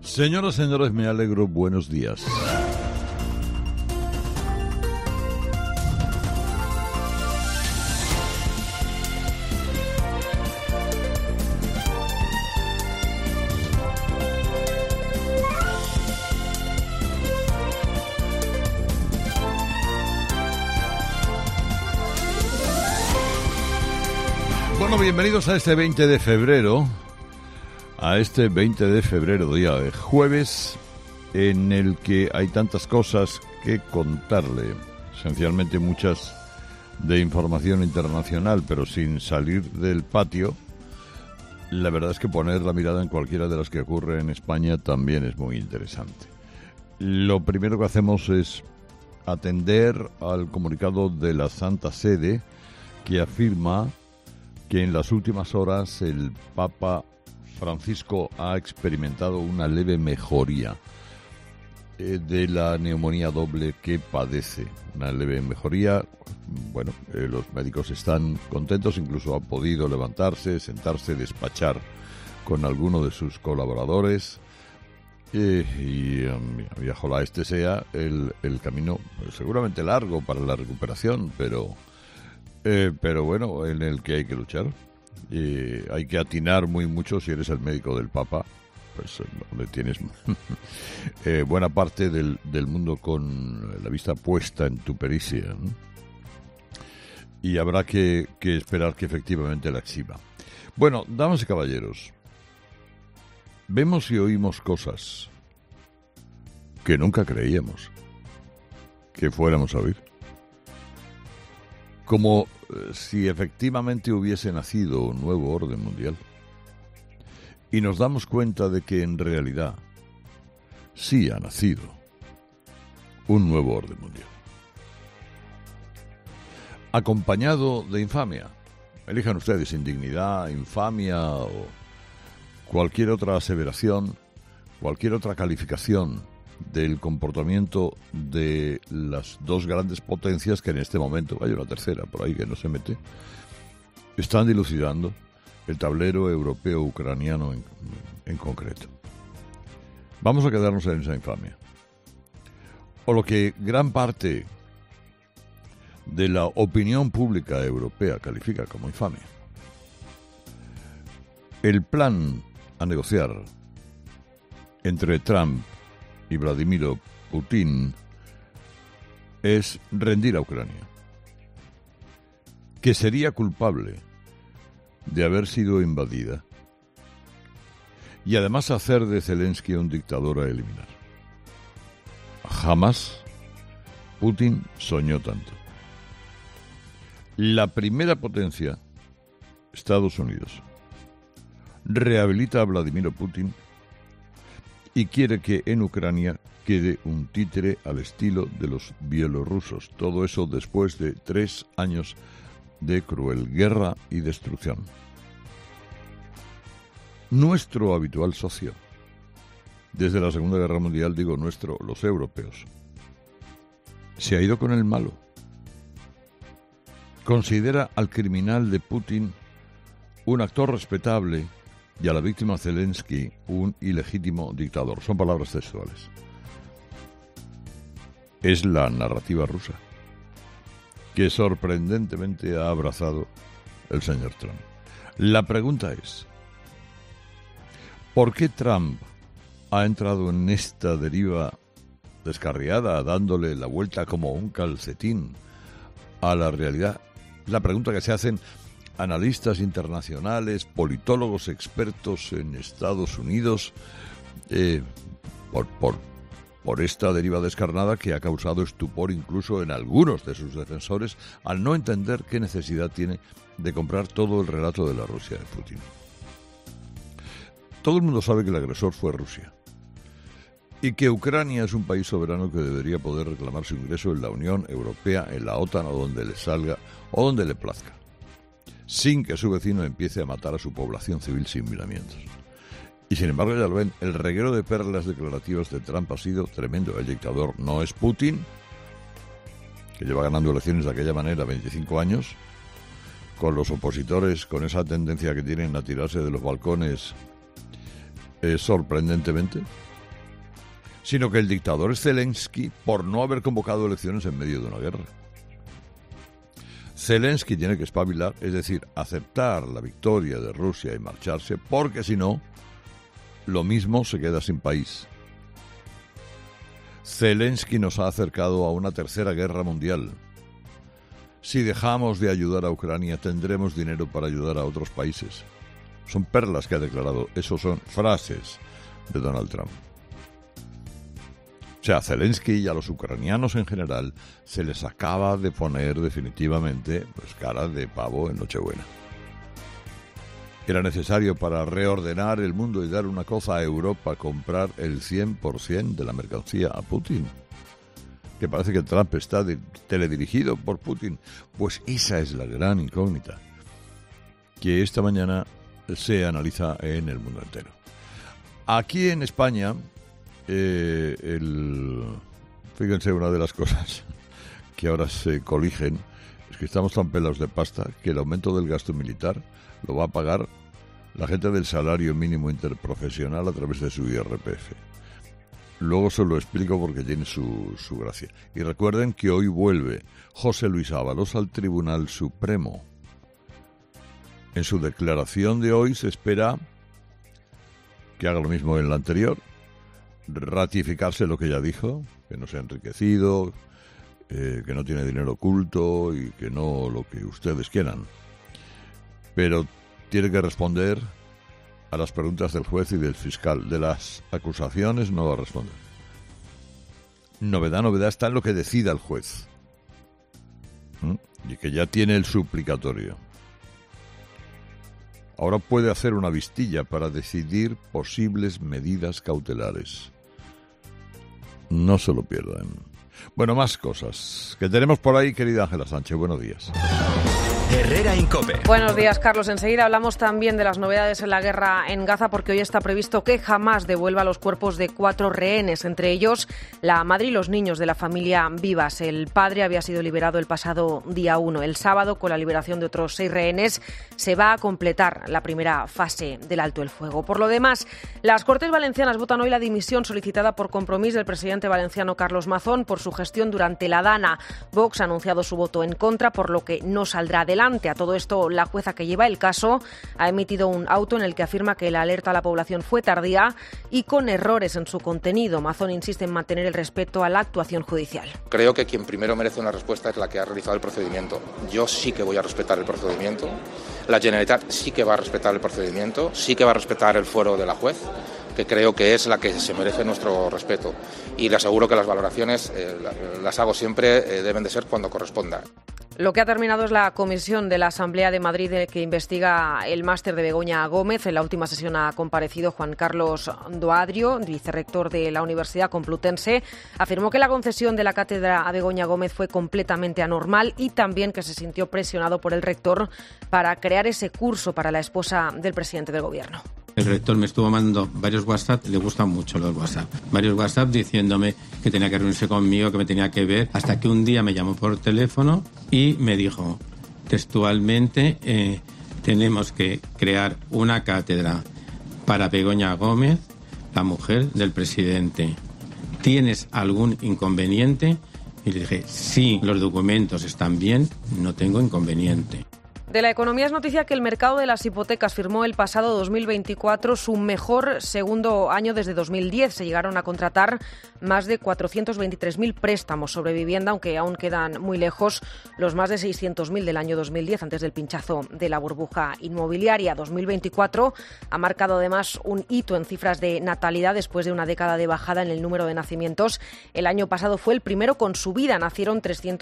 Señoras y señores, me alegro. Buenos días. Bueno, bienvenidos a este 20 de febrero. A este 20 de febrero, día de jueves, en el que hay tantas cosas que contarle. Esencialmente muchas de información internacional, pero sin salir del patio. La verdad es que poner la mirada en cualquiera de las que ocurre en España también es muy interesante. Lo primero que hacemos es atender al comunicado de la Santa Sede, que afirma que en las últimas horas el Papa Francisco ha experimentado una leve mejoría de la neumonía doble que padece. Una leve mejoría. Bueno, los médicos están contentos, incluso ha podido levantarse, sentarse, despachar con alguno de sus colaboradores. Y ojalá este sea el camino, pues, seguramente largo para la recuperación, pero bueno, en el que hay que luchar. Hay que atinar muy mucho si eres el médico del Papa, pues donde tienes buena parte del mundo con la vista puesta en tu pericia, ¿no? Y habrá que esperar que efectivamente la exhiba. Bueno, damas y caballeros, vemos y oímos cosas que nunca creíamos que fuéramos a oír. Como si efectivamente hubiese nacido un nuevo orden mundial. Y nos damos cuenta de que en realidad sí ha nacido un nuevo orden mundial. Acompañado de infamia. Elijan ustedes indignidad, infamia o cualquier otra aseveración, cualquier otra calificación del comportamiento de las dos grandes potencias que en este momento, hay una tercera por ahí que no se mete, están dilucidando el tablero europeo-ucraniano en concreto. Vamos a quedarnos en esa infamia. O lo que gran parte de la opinión pública europea califica como infamia. El plan a negociar entre Trump y Vladimir Putin es rendir a Ucrania, que sería culpable de haber sido invadida, y además hacer de Zelensky un dictador a eliminar. Jamás Putin soñó tanto. La primera potencia, Estados Unidos, rehabilita a Vladimir Putin y quiere que en Ucrania quede un títere al estilo de los bielorrusos. Todo eso después de 3 años de cruel guerra y destrucción. Nuestro habitual socio, desde la Segunda Guerra Mundial, digo nuestro, los europeos, se ha ido con el malo. Considera al criminal de Putin un actor respetable y a la víctima Zelensky un ilegítimo dictador. Son palabras textuales. Es la narrativa rusa que sorprendentemente ha abrazado el señor Trump. La pregunta es, ¿por qué Trump ha entrado en esta deriva descarriada, dándole la vuelta como un calcetín a la realidad? La pregunta que se hacen analistas internacionales, politólogos expertos en Estados Unidos, por esta deriva descarnada que ha causado estupor incluso en algunos de sus defensores, al no entender qué necesidad tiene de comprar todo el relato de la Rusia de Putin. Todo el mundo sabe que el agresor fue Rusia y que Ucrania es un país soberano que debería poder reclamar su ingreso en la Unión Europea, en la OTAN o donde le salga o donde le plazca, sin que su vecino empiece a matar a su población civil sin miramientos. Y sin embargo, ya lo ven, el reguero de perlas declarativas de Trump ha sido tremendo. El dictador no es Putin, que lleva ganando elecciones de aquella manera 25 años, con los opositores con esa tendencia que tienen a tirarse de los balcones sorprendentemente. sino que el dictador es Zelensky por no haber convocado elecciones en medio de una guerra. Zelensky tiene que espabilar, es decir, aceptar la victoria de Rusia y marcharse, porque si no, lo mismo se queda sin país. Zelensky nos ha acercado a una tercera guerra mundial. Si dejamos de ayudar a Ucrania, tendremos dinero para ayudar a otros países. Son perlas que ha declarado, eso son frases de Donald Trump. O sea, a Zelensky y a los ucranianos en general se les acaba de poner definitivamente cara de pavo en Nochebuena. Era necesario para reordenar el mundo y dar una cosa a Europa, comprar el 100% de la mercancía a Putin. Que parece que Trump está teledirigido por Putin. Pues esa es la gran incógnita que esta mañana se analiza en el mundo entero. Aquí en España, fíjense, una de las cosas que ahora se coligen es que estamos tan pelados de pasta que el aumento del gasto militar lo va a pagar la gente del salario mínimo interprofesional a través de su IRPF. Luego se lo explico porque tiene su gracia. Y recuerden que hoy vuelve José Luis Ábalos al Tribunal Supremo. En su declaración de hoy se espera que haga lo mismo en la anterior, ratificarse lo que ya dijo, que no se ha enriquecido, que no tiene dinero oculto y que no lo que ustedes quieran. Pero tiene que responder a las preguntas del juez y del fiscal. De las acusaciones no va a responder. Novedad está en lo que decida el juez. Y que ya tiene el suplicatorio. Ahora puede hacer una vistilla para decidir posibles medidas cautelares. No se lo pierdan. Bueno, más cosas que tenemos por ahí, querida Ángela Sánchez. Buenos días. Herrera Incope. Buenos días, Carlos. Enseguida hablamos también de las novedades en la guerra en Gaza, porque hoy está previsto que Hamás devuelva los cuerpos de 4 rehenes, entre ellos la madre y los niños de la familia Vivas. El padre había sido liberado el pasado día 1. El sábado, con la liberación de otros 6 rehenes, se va a completar la primera fase del alto el fuego. Por lo demás, las Cortes Valencianas votan hoy la dimisión solicitada por Compromís del presidente valenciano Carlos Mazón por su gestión durante la Dana. Vox ha anunciado su voto en contra, por lo que no saldrá adelante. A todo esto, la jueza que lleva el caso ha emitido un auto en el que afirma que la alerta a la población fue tardía y con errores en su contenido. Mazón insiste en mantener el respeto a la actuación judicial. Creo que quien primero merece una respuesta es la que ha realizado el procedimiento. Yo sí que voy a respetar el procedimiento. La Generalitat sí que va a respetar el procedimiento, sí que va a respetar el fuero de la juez, que creo que es la que se merece nuestro respeto. Y le aseguro que las valoraciones las hago siempre, deben de ser cuando corresponda. Lo que ha terminado es la comisión de la Asamblea de Madrid que investiga el máster de Begoña Gómez. En la última sesión ha comparecido Juan Carlos Doadrio, vicerrector de la Universidad Complutense. Afirmó que la concesión de la cátedra a Begoña Gómez fue completamente anormal y también que se sintió presionado por el rector para crear ese curso para la esposa del presidente del Gobierno. El rector me estuvo mandando varios WhatsApp, le gustan mucho los WhatsApp, varios WhatsApp diciéndome que tenía que reunirse conmigo, que me tenía que ver, hasta que un día me llamó por teléfono y me dijo textualmente, tenemos que crear una cátedra para Begoña Gómez, la mujer del presidente. ¿Tienes algún inconveniente? Y le dije, sí, los documentos están bien, no tengo inconveniente. De la economía es noticia que el mercado de las hipotecas firmó el pasado 2024 su mejor segundo año desde 2010. Se llegaron a contratar más de 423.000 préstamos sobre vivienda, aunque aún quedan muy lejos los más de 600.000 del año 2010, antes del pinchazo de la burbuja inmobiliaria. 2024 ha marcado además un hito en cifras de natalidad después de una década de bajada en el número de nacimientos. El año pasado fue el primero con subida, nacieron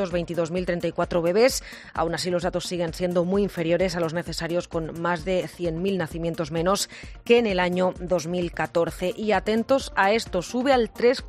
322.034 bebés. Aún así, los datos siguen siendo muy inferiores a los necesarios, con más de 100.000 nacimientos menos que en el año 2014. Y atentos a esto, sube al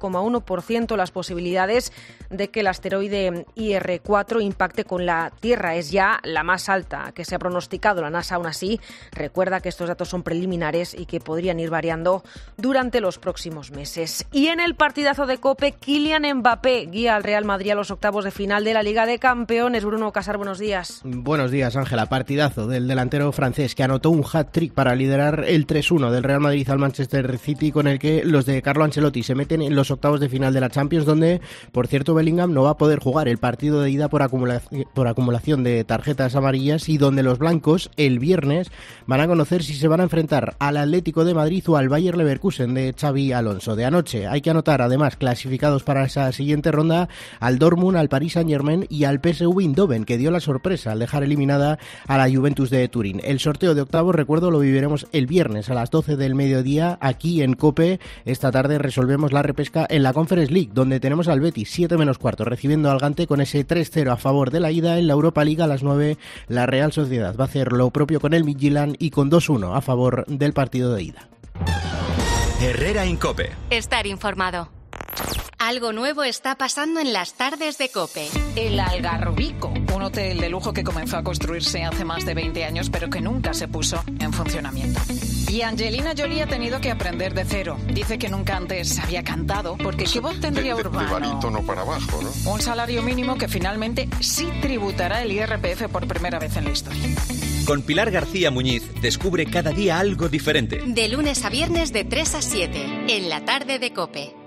3,1% las posibilidades de que el asteroide IR4 impacte con la Tierra. Es ya la más alta que se ha pronosticado. La NASA, aún así, recuerda que estos datos son preliminares y que podrían ir variando durante los próximos meses. Y en el partidazo de COPE, Kylian Mbappé guía al Real Madrid a los octavos de final de la Liga de Campeones. Bruno Casar, buenos días. Buenos días, Ángel. Ángela, partidazo del delantero francés que anotó un hat-trick para liderar el 3-1 del Real Madrid al Manchester City, con el que los de Carlo Ancelotti se meten en los octavos de final de la Champions, donde, por cierto, Bellingham no va a poder jugar el partido de ida por acumulación de tarjetas amarillas, y donde los blancos el viernes van a conocer si se van a enfrentar al Atlético de Madrid o al Bayer Leverkusen de Xabi Alonso. De anoche hay que anotar, además, clasificados para esa siguiente ronda, al Dortmund, al Paris Saint-Germain y al PSV Eindhoven, que dio la sorpresa al dejar eliminada a la Juventus de Turín. El sorteo de octavos, recuerdo, lo viviremos el viernes a las 12 del mediodía aquí en COPE. Esta tarde resolvemos la repesca en la Conference League, donde tenemos al Betis 7 menos cuarto recibiendo al Gante con ese 3-0 a favor de la ida. En la Europa League a las 9 la Real Sociedad va a hacer lo propio con el Midtjylland y con 2-1 a favor del partido de ida. Herrera Incope. Estar informado. Algo nuevo está pasando en las tardes de COPE. El Algarrobico, un hotel de lujo que comenzó a construirse hace más de 20 años, pero que nunca se puso en funcionamiento. Y Angelina Jolie ha tenido que aprender de cero. Dice que nunca antes había cantado, porque ¿qué voz tendría Urbano? De barítono para abajo, ¿no? Un salario mínimo que finalmente sí tributará el IRPF por primera vez en la historia. Con Pilar García Muñiz, descubre cada día algo diferente. De lunes a viernes de 3 a 7, en la tarde de COPE.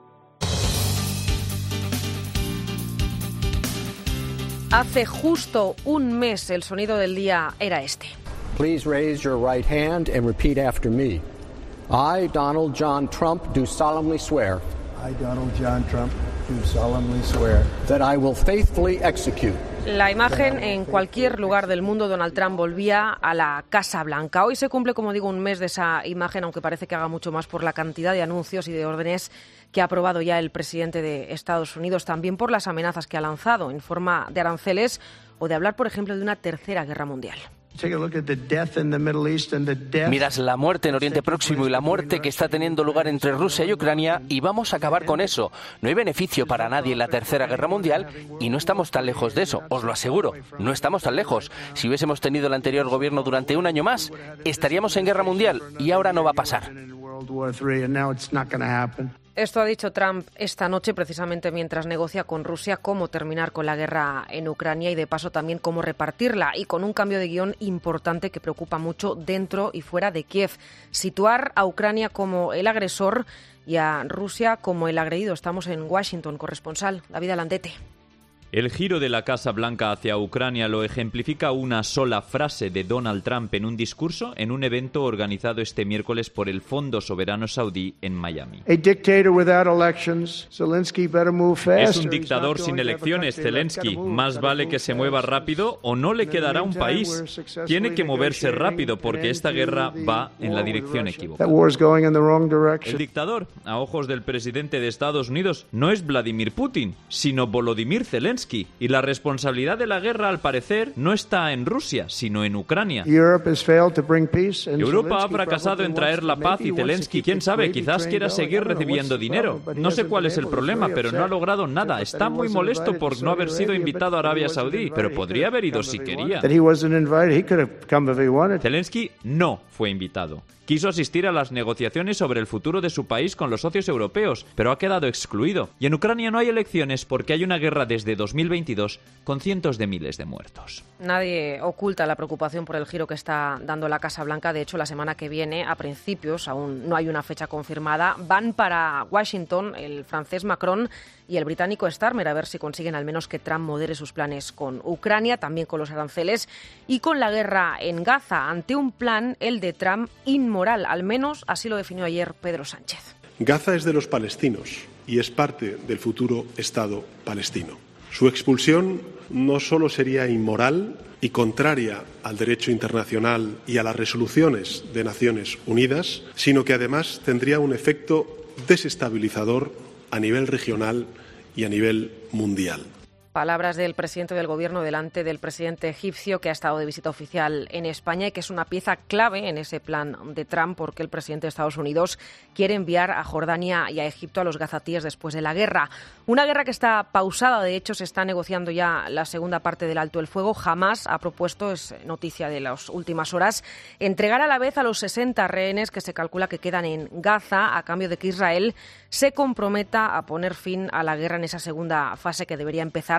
Hace justo un mes el sonido del día era este. Please raise your right hand and repeat after me. I, Donald John Trump, do solemnly swear. I, Donald John Trump, do solemnly swear. That I will faithfully execute. La imagen en cualquier lugar del mundo, Donald Trump volvía a la Casa Blanca. Hoy se cumple, como digo, un mes de esa imagen, aunque parece que haga mucho más por la cantidad de anuncios y de órdenes que ha aprobado ya el presidente de Estados Unidos, también por las amenazas que ha lanzado en forma de aranceles o de hablar, por ejemplo, de una tercera guerra mundial. Miras la muerte en Oriente Próximo y la muerte que está teniendo lugar entre Rusia y Ucrania, y vamos a acabar con eso. No hay beneficio para nadie en la Tercera Guerra Mundial y no estamos tan lejos de eso, os lo aseguro. No estamos tan lejos. Si hubiésemos tenido el anterior gobierno durante un año más, estaríamos en guerra mundial y ahora no va a pasar. Esto ha dicho Trump esta noche, precisamente mientras negocia con Rusia cómo terminar con la guerra en Ucrania y, de paso, también cómo repartirla, y con un cambio de guión importante que preocupa mucho dentro y fuera de Kiev. Situar a Ucrania como el agresor y a Rusia como el agredido. Estamos en Washington, corresponsal David Alandete. El giro de la Casa Blanca hacia Ucrania lo ejemplifica una sola frase de Donald Trump en un discurso en un evento organizado este miércoles por el Fondo Soberano Saudí en Miami. Es un dictador sin elecciones, Zelensky. Más vale que se mueva rápido o no le quedará un país. Tiene que moverse rápido porque esta guerra va en la dirección equivocada. El dictador, a ojos del presidente de Estados Unidos, no es Vladimir Putin, sino Volodymyr Zelensky. Y la responsabilidad de la guerra, al parecer, no está en Rusia, sino en Ucrania. Europa ha fracasado en traer la paz y Zelensky, quién sabe, quizás quiera seguir recibiendo dinero. No sé cuál es el problema, pero no ha logrado nada. Está muy molesto por no haber sido invitado a Arabia Saudí, pero podría haber ido si quería. Zelensky no fue invitado. Quiso asistir a las negociaciones sobre el futuro de su país con los socios europeos, pero ha quedado excluido. Y en Ucrania no hay elecciones porque hay una guerra desde 2022 con cientos de miles de muertos. Nadie oculta la preocupación por el giro que está dando la Casa Blanca. De hecho, la semana que viene, a principios, aún no hay una fecha confirmada, van para Washington el francés Macron y el británico Starmer a ver si consiguen al menos que Trump modere sus planes con Ucrania, también con los aranceles y con la guerra en Gaza, ante un plan, el de Trump, inmoral. Al menos así lo definió ayer Pedro Sánchez. Gaza es de los palestinos y es parte del futuro Estado palestino. Su expulsión no solo sería inmoral y contraria al derecho internacional y a las resoluciones de Naciones Unidas, sino que además tendría un efecto desestabilizador a nivel regional y a nivel mundial. Palabras del presidente del Gobierno delante del presidente egipcio, que ha estado de visita oficial en España y que es una pieza clave en ese plan de Trump, porque el presidente de Estados Unidos quiere enviar a Jordania y a Egipto a los gazatíes después de la guerra. Una guerra que está pausada, de hecho se está negociando ya la segunda parte del alto el fuego. Hamás ha propuesto, es noticia de las últimas horas, entregar a la vez a los 60 rehenes que se calcula que quedan en Gaza, a cambio de que Israel se comprometa a poner fin a la guerra en esa segunda fase que debería empezar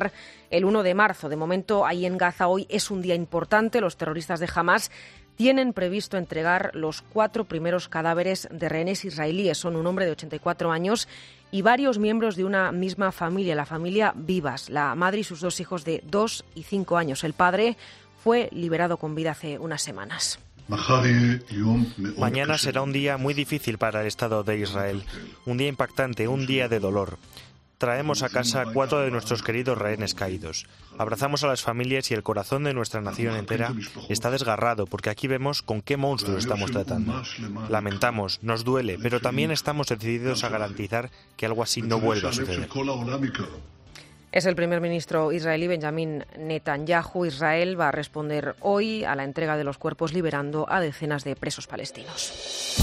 empezar el 1 de marzo. De momento, ahí en Gaza hoy es un día importante. Los terroristas de Hamás tienen previsto entregar los 4 primeros cadáveres de rehenes israelíes. Son un hombre de 84 años y varios miembros de una misma familia, la familia Vivas, la madre y sus 2 hijos de 2 y 5 años. El padre fue liberado con vida hace unas semanas. Mañana será un día muy difícil para el Estado de Israel, un día impactante, un día de dolor. Traemos a casa 4 de nuestros queridos rehenes caídos. Abrazamos a las familias y el corazón de nuestra nación entera está desgarrado porque aquí vemos con qué monstruos estamos tratando. Lamentamos, nos duele, pero también estamos decididos a garantizar que algo así no vuelva a suceder. Es el primer ministro israelí Benjamin Netanyahu. Israel va a responder hoy a la entrega de los cuerpos liberando a decenas de presos palestinos.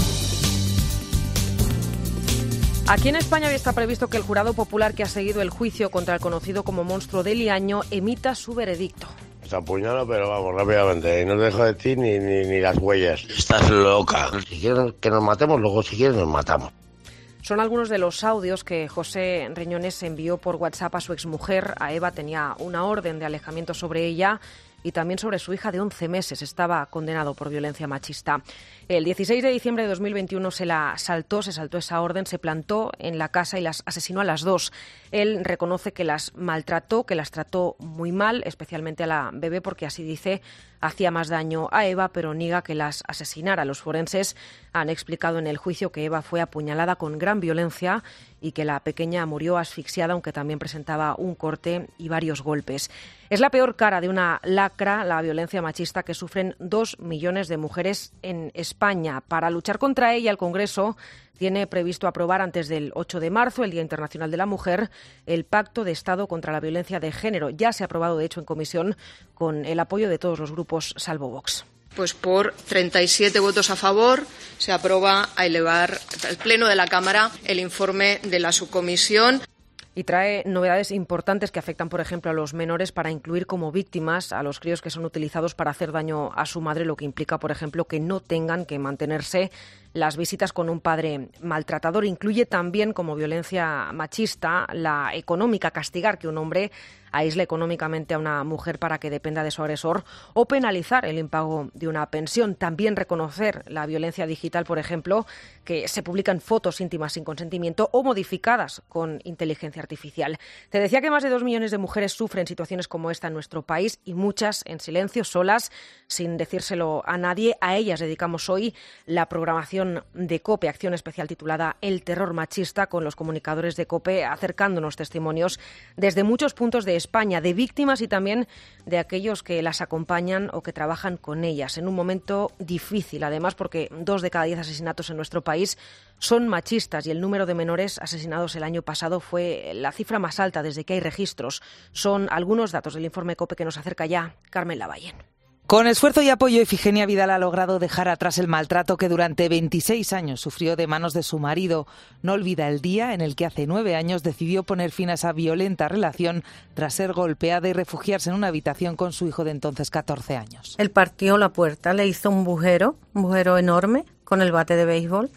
Aquí en España hoy está previsto que el jurado popular que ha seguido el juicio contra el conocido como monstruo de Liaño emita su veredicto. Se apuñala, pero vamos, rápidamente. Y no dejo de ti ni las huellas. Estás loca. Si quieren que nos matemos, luego si quieren nos matamos. Son algunos de los audios que José Reñones envió por WhatsApp a su exmujer. A Eva tenía una orden de alejamiento sobre ella y también sobre su hija de 11 meses. Estaba condenado por violencia machista. El 16 de diciembre de 2021 se saltó esa orden, se plantó en la casa y las asesinó a las 2. Él reconoce que las maltrató, que las trató muy mal, especialmente a la bebé, porque así dice, hacía más daño a Eva, pero niega que las asesinara. Los forenses han explicado en el juicio que Eva fue apuñalada con gran violencia y que la pequeña murió asfixiada, aunque también presentaba un corte y varios golpes. Es la peor cara de una lacra, la violencia machista que sufren 2 millones de mujeres en España. Para luchar contra ella, el Congreso tiene previsto aprobar antes del 8 de marzo, el Día Internacional de la Mujer, el Pacto de Estado contra la Violencia de Género. Ya se ha aprobado, de hecho, en comisión con el apoyo de todos los grupos, salvo Vox. Pues por 37 votos a favor se aprueba a elevar al Pleno de la Cámara el informe de la subcomisión. Y trae novedades importantes que afectan, por ejemplo, a los menores para incluir como víctimas a los críos que son utilizados para hacer daño a su madre, lo que implica, por ejemplo, que no tengan que mantenerse las visitas con un padre maltratador. Incluye también como violencia machista la económica, castigar que un hombre aísle económicamente a una mujer para que dependa de su agresor o penalizar el impago de una pensión. También reconocer la violencia digital, por ejemplo, que se publican fotos íntimas sin consentimiento o modificadas con inteligencia artificial. Te decía que más de 2 millones de mujeres sufren situaciones como esta en nuestro país y muchas en silencio, solas, sin decírselo a nadie. A ellas dedicamos hoy la programación de COPE, acción especial titulada El terror machista, con los comunicadores de COPE acercándonos testimonios desde muchos puntos de España, de víctimas y también de aquellos que las acompañan o que trabajan con ellas, en un momento difícil, además, porque 2 de cada 10 asesinatos en nuestro país son machistas y el número de menores asesinados el año pasado fue la cifra más alta desde que hay registros. Son algunos datos del informe COPE que nos acerca ya Carmen Lavallén. Con esfuerzo y apoyo, Ifigenia Vidal ha logrado dejar atrás el maltrato que durante 26 años sufrió de manos de su marido. No olvida el día en el que hace 9 años decidió poner fin a esa violenta relación tras ser golpeada y refugiarse en una habitación con su hijo de entonces 14 años. Él partió la puerta, le hizo un bujero enorme con el bate de béisbol.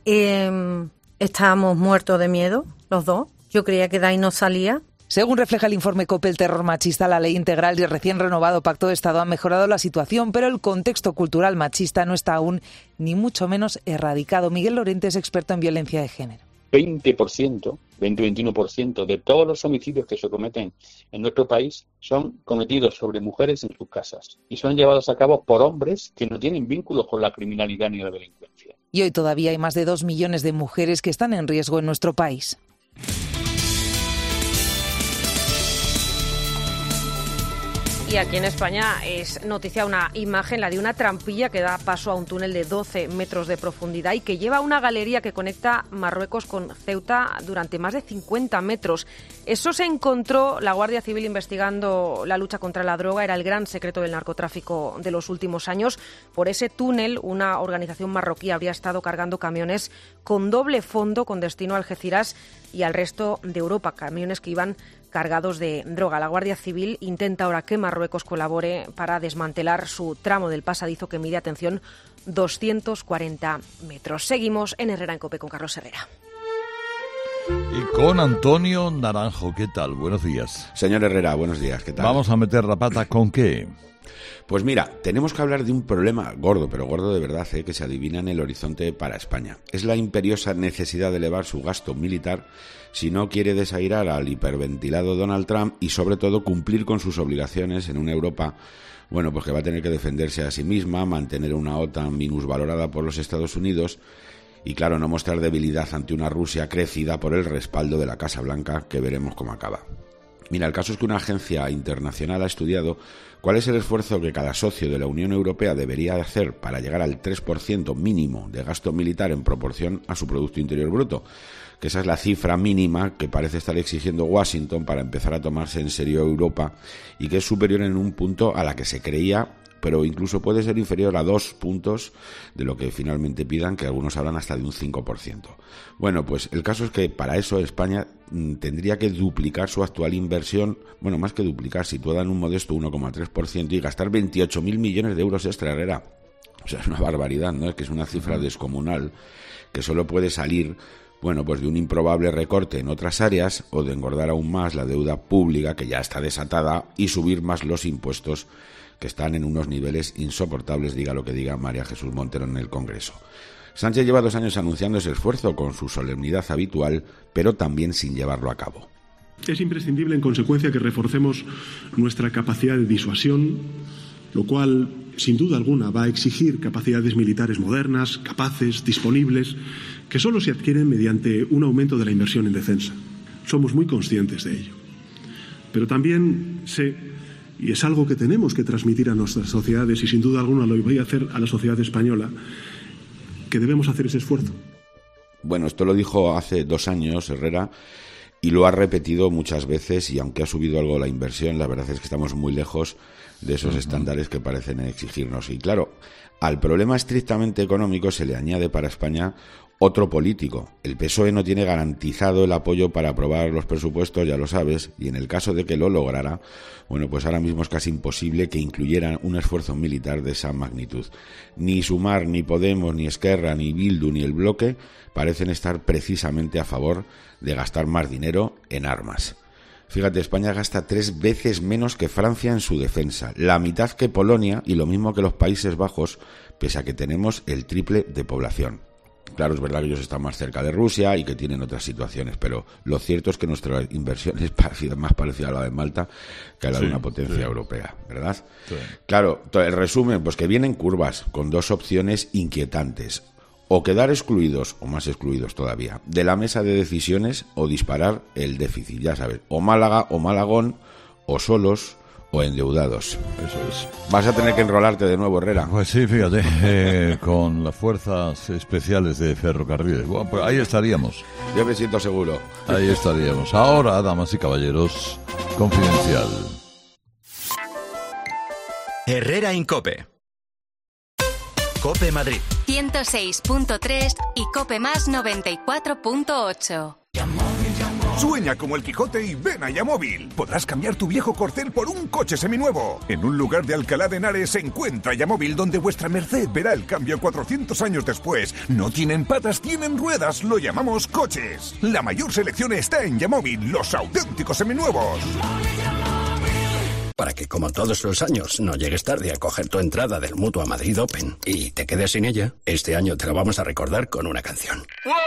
Estábamos muertos de miedo, los dos. Yo creía que de ahí no salía. Según refleja el informe COPE, el terror machista, la ley integral y el recién renovado Pacto de Estado han mejorado la situación, pero el contexto cultural machista no está aún ni mucho menos erradicado. Miguel Lorente es experto en violencia de género. 20-21% de todos los homicidios que se cometen en nuestro país son cometidos sobre mujeres en sus casas y son llevados a cabo por hombres que no tienen vínculos con la criminalidad ni la delincuencia. Y hoy todavía hay más de 2 millones de mujeres que están en riesgo en nuestro país. Y aquí en España es noticia una imagen, la de una trampilla que da paso a un túnel de 12 metros de profundidad y que lleva a una galería que conecta Marruecos con Ceuta durante más de 50 metros. Eso se encontró la Guardia Civil investigando la lucha contra la droga, era el gran secreto del narcotráfico de los últimos años. Por ese túnel, una organización marroquí habría estado cargando camiones con doble fondo con destino a Algeciras y al resto de Europa, camiones que iban cargados de droga. La Guardia Civil intenta ahora que Marruecos colabore para desmantelar su tramo del pasadizo que mide, atención, 240 metros. Seguimos en Herrera en COPE con Carlos Herrera. Y con Antonio Naranjo, ¿qué tal? Buenos días. Señor Herrera, buenos días, ¿qué tal? Vamos a meter la pata ¿con qué? Pues mira, tenemos que hablar de un problema gordo, pero gordo de verdad, que se adivina en el horizonte para España. Es la imperiosa necesidad de elevar su gasto militar si no quiere desairar al hiperventilado Donald Trump y sobre todo cumplir con sus obligaciones en una Europa, bueno, pues que va a tener que defenderse a sí misma, mantener una OTAN minusvalorada por los Estados Unidos y, claro, no mostrar debilidad ante una Rusia crecida por el respaldo de la Casa Blanca, que veremos cómo acaba. Mira, el caso es que una agencia internacional ha estudiado cuál es el esfuerzo que cada socio de la Unión Europea debería hacer para llegar al 3% mínimo de gasto militar en proporción a su Producto Interior Bruto, que esa es la cifra mínima que parece estar exigiendo Washington para empezar a tomarse en serio Europa y que es superior en un punto a la que se creía, pero incluso puede ser inferior a 2 puntos de lo que finalmente pidan, que algunos hablan hasta de un 5%. Bueno, pues el caso es que para eso España tendría que duplicar su actual inversión, bueno, más que duplicar, situada en un modesto 1,3% y gastar 28.000 millones de euros extra, Herrera. O sea, es una barbaridad, ¿no? Es que es una cifra descomunal que solo puede salir, bueno, pues de un improbable recorte en otras áreas o de engordar aún más la deuda pública, que ya está desatada, y subir más los impuestos, que están en unos niveles insoportables, diga lo que diga María Jesús Montero en el Congreso. Sánchez lleva 2 años anunciando ese esfuerzo con su solemnidad habitual, pero también sin llevarlo a cabo. Es imprescindible, en consecuencia, que reforcemos nuestra capacidad de disuasión, lo cual, sin duda alguna, va a exigir capacidades militares modernas, capaces, disponibles, que solo se adquieren mediante un aumento de la inversión en defensa. Somos muy conscientes de ello. Pero también sé, y es algo que tenemos que transmitir a nuestras sociedades, y sin duda alguna lo voy a hacer a la sociedad española, que debemos hacer ese esfuerzo. Bueno, esto lo dijo hace 2 años Herrera y lo ha repetido muchas veces, y aunque ha subido algo la inversión, la verdad es que estamos muy lejos de esos estándares que parecen exigirnos. Y claro, al problema estrictamente económico se le añade para España otro político. El PSOE no tiene garantizado el apoyo para aprobar los presupuestos, ya lo sabes, y en el caso de que lo lograra, bueno, pues ahora mismo es casi imposible que incluyeran un esfuerzo militar de esa magnitud. Ni Sumar, ni Podemos, ni Esquerra, ni Bildu, ni el Bloque parecen estar precisamente a favor de gastar más dinero en armas. Fíjate, España gasta 3 veces menos que Francia en su defensa, la mitad que Polonia y lo mismo que los Países Bajos, pese a que tenemos el triple de población. Claro, es verdad que ellos están más cerca de Rusia y que tienen otras situaciones, pero lo cierto es que nuestra inversión es más parecida a la de Malta que a la de una potencia europea, ¿verdad? Sí. Claro, el resumen, pues que vienen curvas con 2 opciones inquietantes. O quedar excluidos, o más excluidos todavía, de la mesa de decisiones, o disparar el déficit, ya sabes, o Málaga o Malagón, o solos o endeudados. Eso es. Vas a tener que enrolarte de nuevo, Herrera. Pues sí, fíjate, con las fuerzas especiales de ferrocarriles. Bueno, pues ahí estaríamos. Yo me siento seguro. Ahí estaríamos. Ahora, damas y caballeros, Confidencial. Herrera Incope. Cope Madrid 106.3 y Cope Más 94.8. Sueña como el Quijote y ven a Yamóvil. Podrás cambiar tu viejo Corcel por un coche seminuevo. En un lugar de Alcalá de Henares se encuentra Yamóvil, donde vuestra merced verá el cambio 400 años después. No tienen patas, tienen ruedas. Lo llamamos coches. La mayor selección está en Yamóvil, los auténticos seminuevos. Para que, como todos los años, no llegues tarde a coger tu entrada del Mutua Madrid Open y te quedes sin ella, este año te lo vamos a recordar con una canción.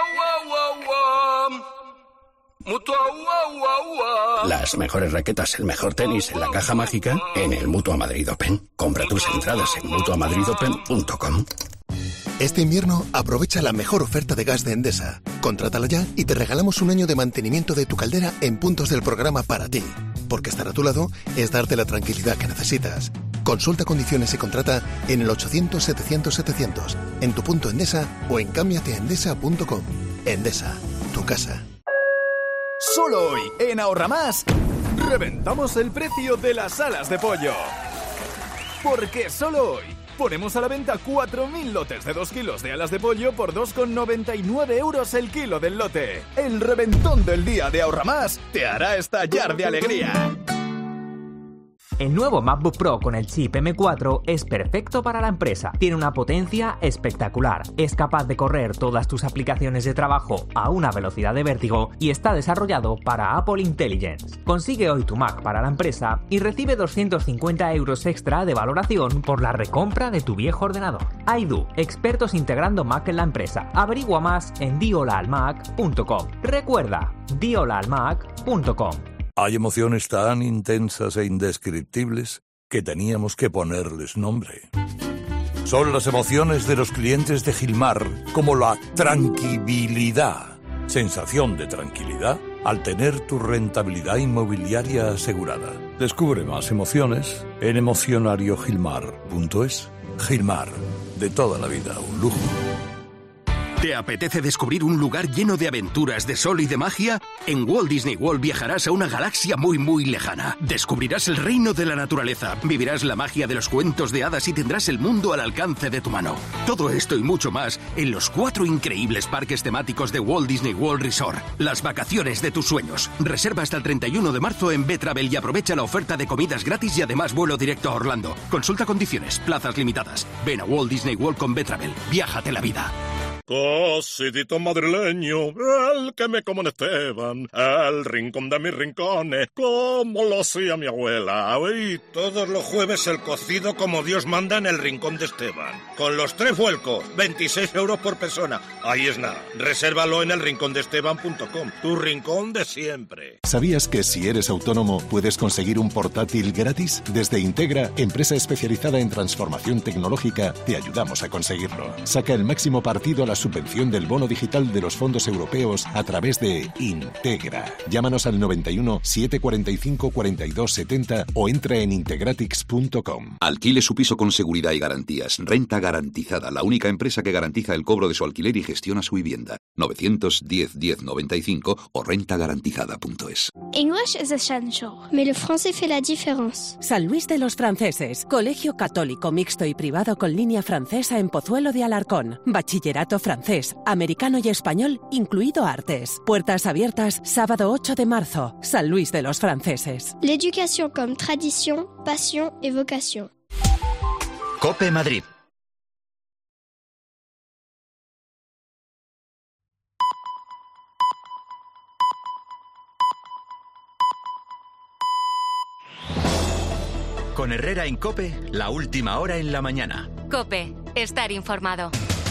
Las mejores raquetas, el mejor tenis en la caja mágica en el Mutua Madrid Open. Compra tus entradas en mutuamadridopen.com. Este invierno aprovecha la mejor oferta de gas de Endesa. Contrátala ya y te regalamos un año de mantenimiento de tu caldera en puntos del programa para ti. Porque estar a tu lado es darte la tranquilidad que necesitas. Consulta condiciones y contrata en el 800-700-700, en tu punto Endesa o en cambiateendesa.com. Endesa, tu casa. Solo hoy, en Ahorra Más, reventamos el precio de las alas de pollo. Porque solo hoy ponemos a la venta 4.000 lotes de 2 kilos de alas de pollo por 2,99 euros el kilo del lote. El reventón del día de Ahorra Más te hará estallar de alegría. El nuevo MacBook Pro con el chip M4 es perfecto para la empresa. Tiene una potencia espectacular, es capaz de correr todas tus aplicaciones de trabajo a una velocidad de vértigo y está desarrollado para Apple Intelligence. Consigue hoy tu Mac para la empresa y recibe 250 euros extra de valoración por la recompra de tu viejo ordenador. Aidu, expertos integrando Mac en la empresa. Averigua más en diholaalmac.com. Recuerda, diholaalmac.com. Hay emociones tan intensas e indescriptibles que teníamos que ponerles nombre. Son las emociones de los clientes de Gilmar, como la tranquilidad. Sensación de tranquilidad al tener tu rentabilidad inmobiliaria asegurada. Descubre más emociones en emocionariogilmar.es. Gilmar, de toda la vida, un lujo. ¿Te apetece descubrir un lugar lleno de aventuras, de sol y de magia? En Walt Disney World viajarás a una galaxia muy muy lejana. Descubrirás el reino de la naturaleza, vivirás la magia de los cuentos de hadas y tendrás el mundo al alcance de tu mano. Todo esto y mucho más en los 4 increíbles parques temáticos de Walt Disney World Resort. Las vacaciones de tus sueños. Reserva hasta el 31 de marzo en Betravel y aprovecha la oferta de comidas gratis y además vuelo directo a Orlando. Consulta condiciones, plazas limitadas. Ven a Walt Disney World con Betravel. Viájate la vida. Cosidito madrileño, el que me como en Esteban, el rincón de mis rincones, como lo hacía mi abuela. Y todos los jueves el cocido como Dios manda en el rincón de Esteban. Con los 3 vuelcos, 26 euros por persona. Ahí es nada. Resérvalo en elrincondeesteban.com, tu rincón de siempre. ¿Sabías que si eres autónomo puedes conseguir un portátil gratis? Desde Integra, empresa especializada en transformación tecnológica, te ayudamos a conseguirlo. Saca el máximo partido a la subvención del bono digital de los fondos europeos a través de Integra. Llámanos al 91 745 42 70 o entra en integratix.com. Alquile su piso con seguridad y garantías. Renta Garantizada, la única empresa que garantiza el cobro de su alquiler y gestiona su vivienda. 910 10 95 o rentagarantizada.es. English is essential, mais le français fait la différence. San Luis de los Franceses, colegio católico mixto y privado con línea francesa en Pozuelo de Alarcón. Bachillerato francés, americano y español, incluido artes. Puertas abiertas sábado 8 de marzo. San Luis de los Franceses. L'éducation comme tradition, passion et vocation. COPE Madrid. Con Herrera en COPE, la última hora en la mañana. COPE, estar informado.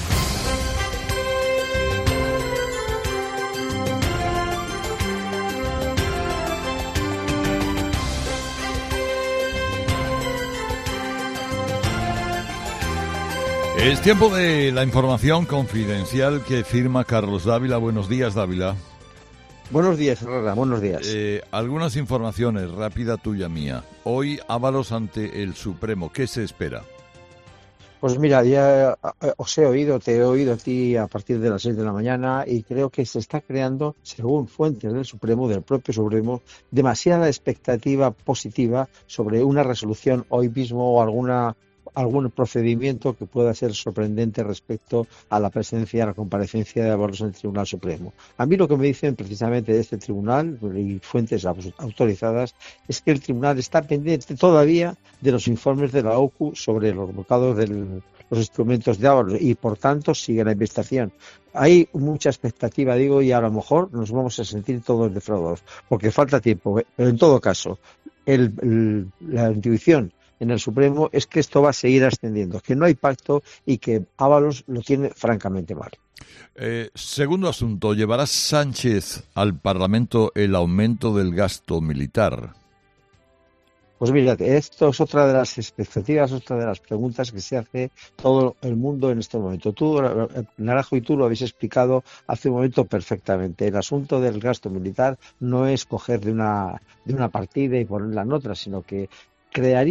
Es tiempo de la información confidencial que firma Carlos Dávila. Buenos días, Dávila. Buenos días, Herrera, buenos días. Algunas informaciones, rápida tuya mía. Hoy Ábalos ante el Supremo. ¿Qué se espera? Pues mira, ya te he oído a ti a partir de las 6 de la mañana y creo que se está creando, según fuentes del Supremo, del propio Supremo, demasiada expectativa positiva sobre una resolución hoy mismo o algún procedimiento que pueda ser sorprendente respecto a la presencia, a la comparecencia de Ábalos en el Tribunal Supremo. A mí lo que me dicen precisamente de este tribunal y fuentes autorizadas es que el tribunal está pendiente todavía de los informes de la OCU sobre los bocados de los instrumentos de Ábalos y por tanto sigue la investigación. Hay mucha expectativa, digo, y a lo mejor nos vamos a sentir todos defraudados porque falta tiempo, pero en todo caso la intuición en el Supremo es que esto va a seguir ascendiendo, que no hay pacto y que Ábalos lo tiene francamente mal. Segundo asunto, ¿llevará Sánchez al Parlamento el aumento del gasto militar? Pues mira, esto es otra de las expectativas, otra de las preguntas que se hace todo el mundo en este momento. Tú, Naranjo, y tú lo habéis explicado hace un momento perfectamente. El asunto del gasto militar no es coger de una partida y ponerla en otra, sino que crearía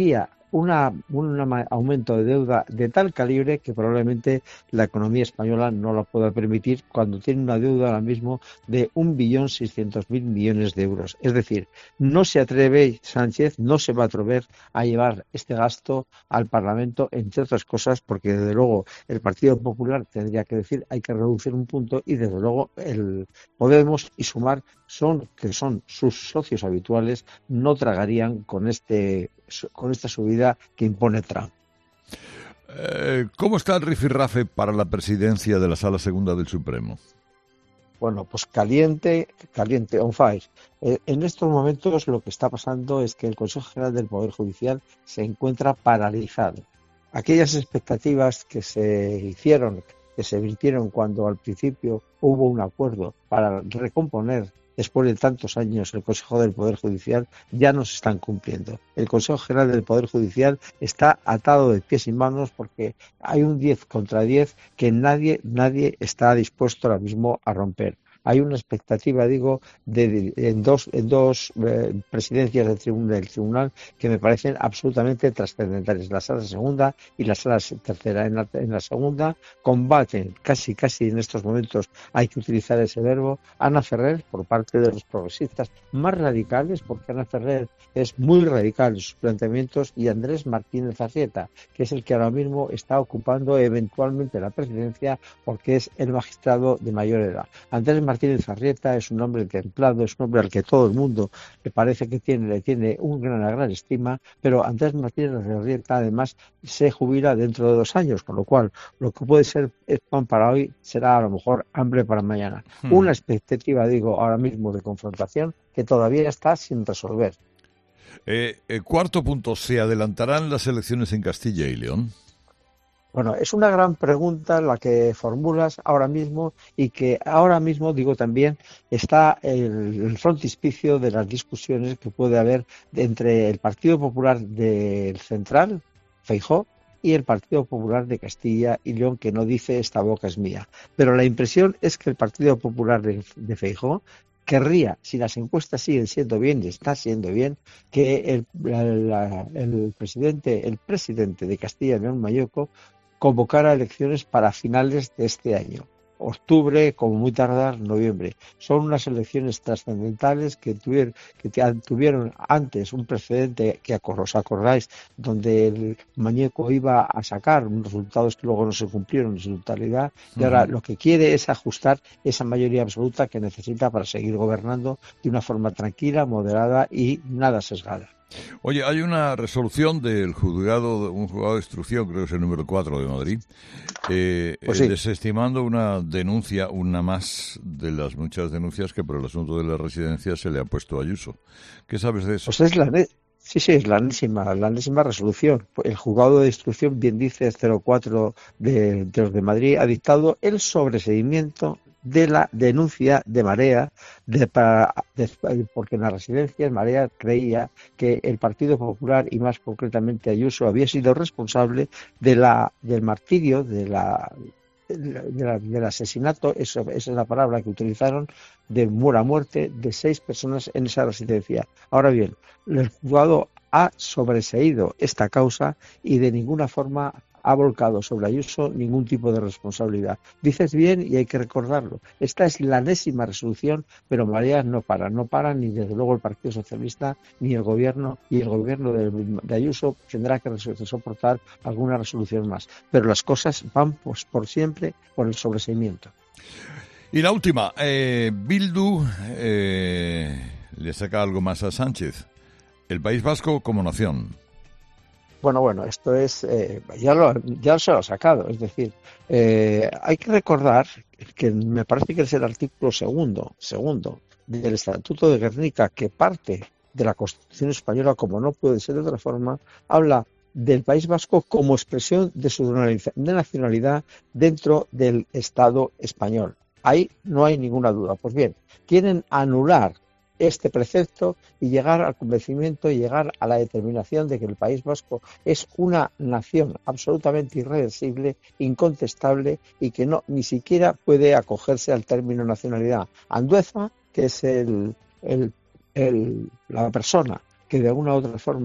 un aumento de deuda de tal calibre que probablemente la economía española no lo pueda permitir cuando tiene una deuda ahora mismo de 1.600.000 millones de euros. Es decir, no se atreve Sánchez, no se va a atrever a llevar este gasto al Parlamento, entre otras cosas, porque desde luego el Partido Popular tendría que decir hay que reducir un punto y desde luego el Podemos y Sumar, que son sus socios habituales, no tragarían con esta subida que impone Trump. ¿Cómo está el rifirrafe para la presidencia de la Sala Segunda del Supremo? Bueno, pues caliente, on fire. En estos momentos lo que está pasando es que el Consejo General del Poder Judicial se encuentra paralizado. Aquellas expectativas que se virtieron cuando al principio hubo un acuerdo para recomponer después de tantos años el Consejo del Poder Judicial, ya no se están cumpliendo. El Consejo General del Poder Judicial está atado de pies y manos porque hay un 10 contra 10 que nadie está dispuesto ahora mismo a romper. Hay una expectativa, en dos presidencias del tribunal que me parecen absolutamente trascendentales. La Sala Segunda y la Sala Tercera. En la segunda combaten, casi en estos momentos hay que utilizar ese verbo, Ana Ferrer por parte de los progresistas más radicales, porque Ana Ferrer es muy radical en sus planteamientos, y Andrés Martínez Arrieta, que es el que ahora mismo está ocupando eventualmente la presidencia porque es el magistrado de mayor edad. Andrés Martínez Arrieta es un hombre templado, es un hombre al que todo el mundo le parece que le tiene una gran estima, pero Andrés Martínez Arrieta además se jubila dentro de 2 años, con lo cual lo que puede ser pan para hoy será a lo mejor hambre para mañana. Una expectativa, ahora mismo de confrontación que todavía está sin resolver. Cuarto punto, ¿se adelantarán las elecciones en Castilla y León? Bueno, es una gran pregunta la que formulas ahora mismo, y que ahora mismo, también está el frontispicio de las discusiones que puede haber entre el Partido Popular del Central, Feijóo, y el Partido Popular de Castilla y León, que no dice esta boca es mía. Pero la impresión es que el Partido Popular de Feijóo querría, si las encuestas siguen siendo bien, y está siendo bien, que el presidente de Castilla y León, Mañueco, convocara elecciones para finales de este año, octubre, como muy tardar, noviembre. Son unas elecciones trascendentales que tuvieron antes un precedente que os acordáis, donde el Mañueco iba a sacar unos resultados que luego no se cumplieron en su totalidad, y ahora lo que quiere es ajustar esa mayoría absoluta que necesita para seguir gobernando de una forma tranquila, moderada y nada sesgada. Oye, hay una resolución del un juzgado de instrucción, creo que es el número 4 de Madrid, desestimando una denuncia, una más de las muchas denuncias que por el asunto de la residencia se le ha puesto a Ayuso. ¿Qué sabes de eso? Pues es la enésima resolución. El juzgado de instrucción, bien dice 04 de los de Madrid, ha dictado el sobreseimiento de la denuncia de Marea, porque en las residencias Marea creía que el Partido Popular, y más concretamente Ayuso, había sido responsable del martirio, del asesinato, esa es la palabra que utilizaron, de muerte de 6 personas en esa residencia. Ahora bien, el juzgado ha sobreseído esta causa y de ninguna forma ha volcado sobre Ayuso ningún tipo de responsabilidad. Dices bien y hay que recordarlo. Esta es la enésima resolución, pero Marea no para, ni desde luego el Partido Socialista ni el Gobierno, y el Gobierno de Ayuso tendrá que soportar alguna resolución más. Pero las cosas van por siempre por el sobreseimiento. Y la última, Bildu le saca algo más a Sánchez. El País Vasco como nación. Bueno, esto es ya se lo ha sacado. Es decir, hay que recordar que me parece que es el artículo segundo del Estatuto de Gernika, que parte de la Constitución española, como no puede ser de otra forma, habla del País Vasco como expresión de su nacionalidad dentro del Estado español. Ahí no hay ninguna duda. Pues bien, quieren anular este precepto y llegar al convencimiento y llegar a la determinación de que el País Vasco es una nación absolutamente irreversible, incontestable, y que ni siquiera puede acogerse al término nacionalidad. Andueza, que es la persona que de alguna u otra forma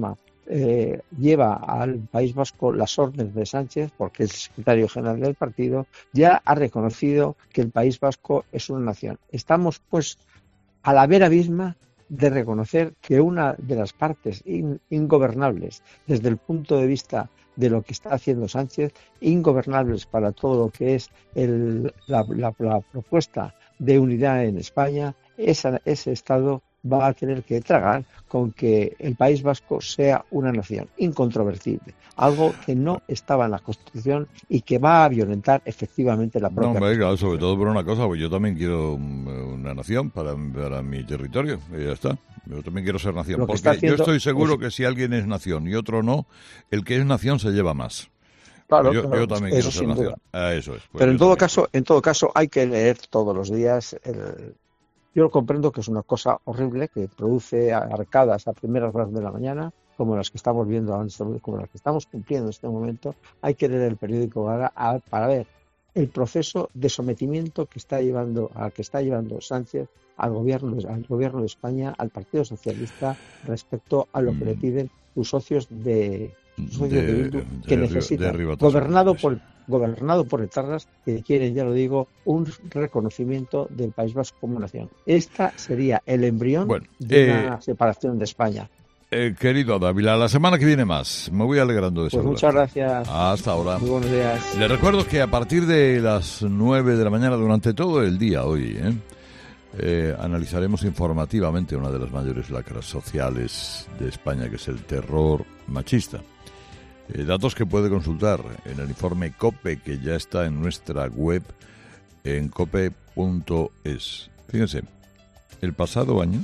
lleva al País Vasco las órdenes de Sánchez, porque es el secretario general del partido, ya ha reconocido que el País Vasco es una nación. Estamos, pues, a la vera misma de reconocer que una de las partes ingobernables desde el punto de vista de lo que está haciendo Sánchez, ingobernables para todo lo que es la propuesta de unidad en España, ese Estado va a tener que tragar con que el País Vasco sea una nación incontrovertible, algo que no estaba en la Constitución y que va a violentar efectivamente la propia Constitución. Claro, sobre todo por una cosa, pues yo también quiero una nación para mi territorio, y ya está. Yo también quiero ser nación, porque yo estoy seguro que si alguien es nación y otro no, el que es nación se lleva más. Claro, yo también quiero ser nación. Eso es. Pues pero en todo caso hay que leer todos los días. Yo comprendo que es una cosa horrible que produce arcadas a primeras horas de la mañana, como las que estamos viendo ahora, como las que estamos cumpliendo en este momento. Hay que leer el periódico ahora para ver el proceso de sometimiento que está llevando Sánchez al gobierno de España, al Partido Socialista, respecto a lo que le piden sus socios de Bildu, que necesitan, gobernado por etarras, que quieren, ya lo digo, un reconocimiento del País Vasco como nación. Esta sería el embrión de una separación de España. Querido Dávila, la semana que viene más. Me voy alegrando de eso. Pues muchas gracias. Hasta ahora. Muy buenos días. Les recuerdo que a partir de las 9 de la mañana, durante todo el día hoy, analizaremos informativamente una de las mayores lacras sociales de España, que es el terror machista. Datos que puede consultar en el informe COPE, que ya está en nuestra web, en cope.es. Fíjense, el pasado año,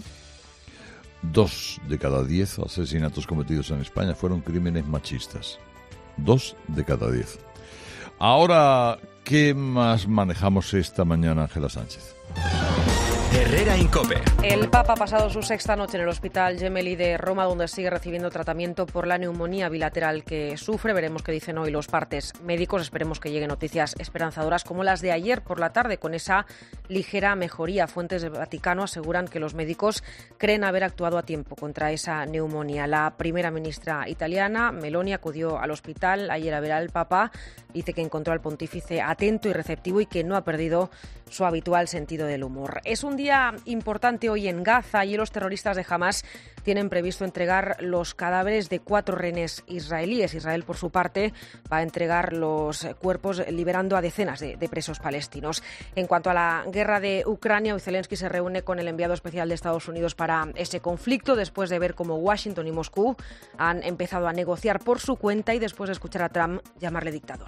2 de cada 10 asesinatos cometidos en España fueron crímenes machistas. 2 de cada 10. Ahora, ¿qué más manejamos esta mañana, Ángela Sánchez? Herrera Incope. El Papa ha pasado su sexta noche en el Hospital Gemelli de Roma, donde sigue recibiendo tratamiento por la neumonía bilateral que sufre. Veremos qué dicen hoy los partes médicos. Esperemos que lleguen noticias esperanzadoras como las de ayer por la tarde, con esa ligera mejoría. Fuentes del Vaticano aseguran que los médicos creen haber actuado a tiempo contra esa neumonía. La primera ministra italiana, Meloni, acudió al hospital ayer a ver al Papa. Dice que encontró al pontífice atento y receptivo y que no ha perdido su habitual sentido del humor. Es un día importante hoy en Gaza y los terroristas de Hamás tienen previsto entregar los cadáveres de 4 rehenes israelíes. Israel, por su parte, va a entregar los cuerpos liberando a decenas de presos palestinos. En cuanto a la guerra de Ucrania, hoy Zelensky se reúne con el enviado especial de Estados Unidos para ese conflicto, después de ver cómo Washington y Moscú han empezado a negociar por su cuenta y después de escuchar a Trump llamarle dictador.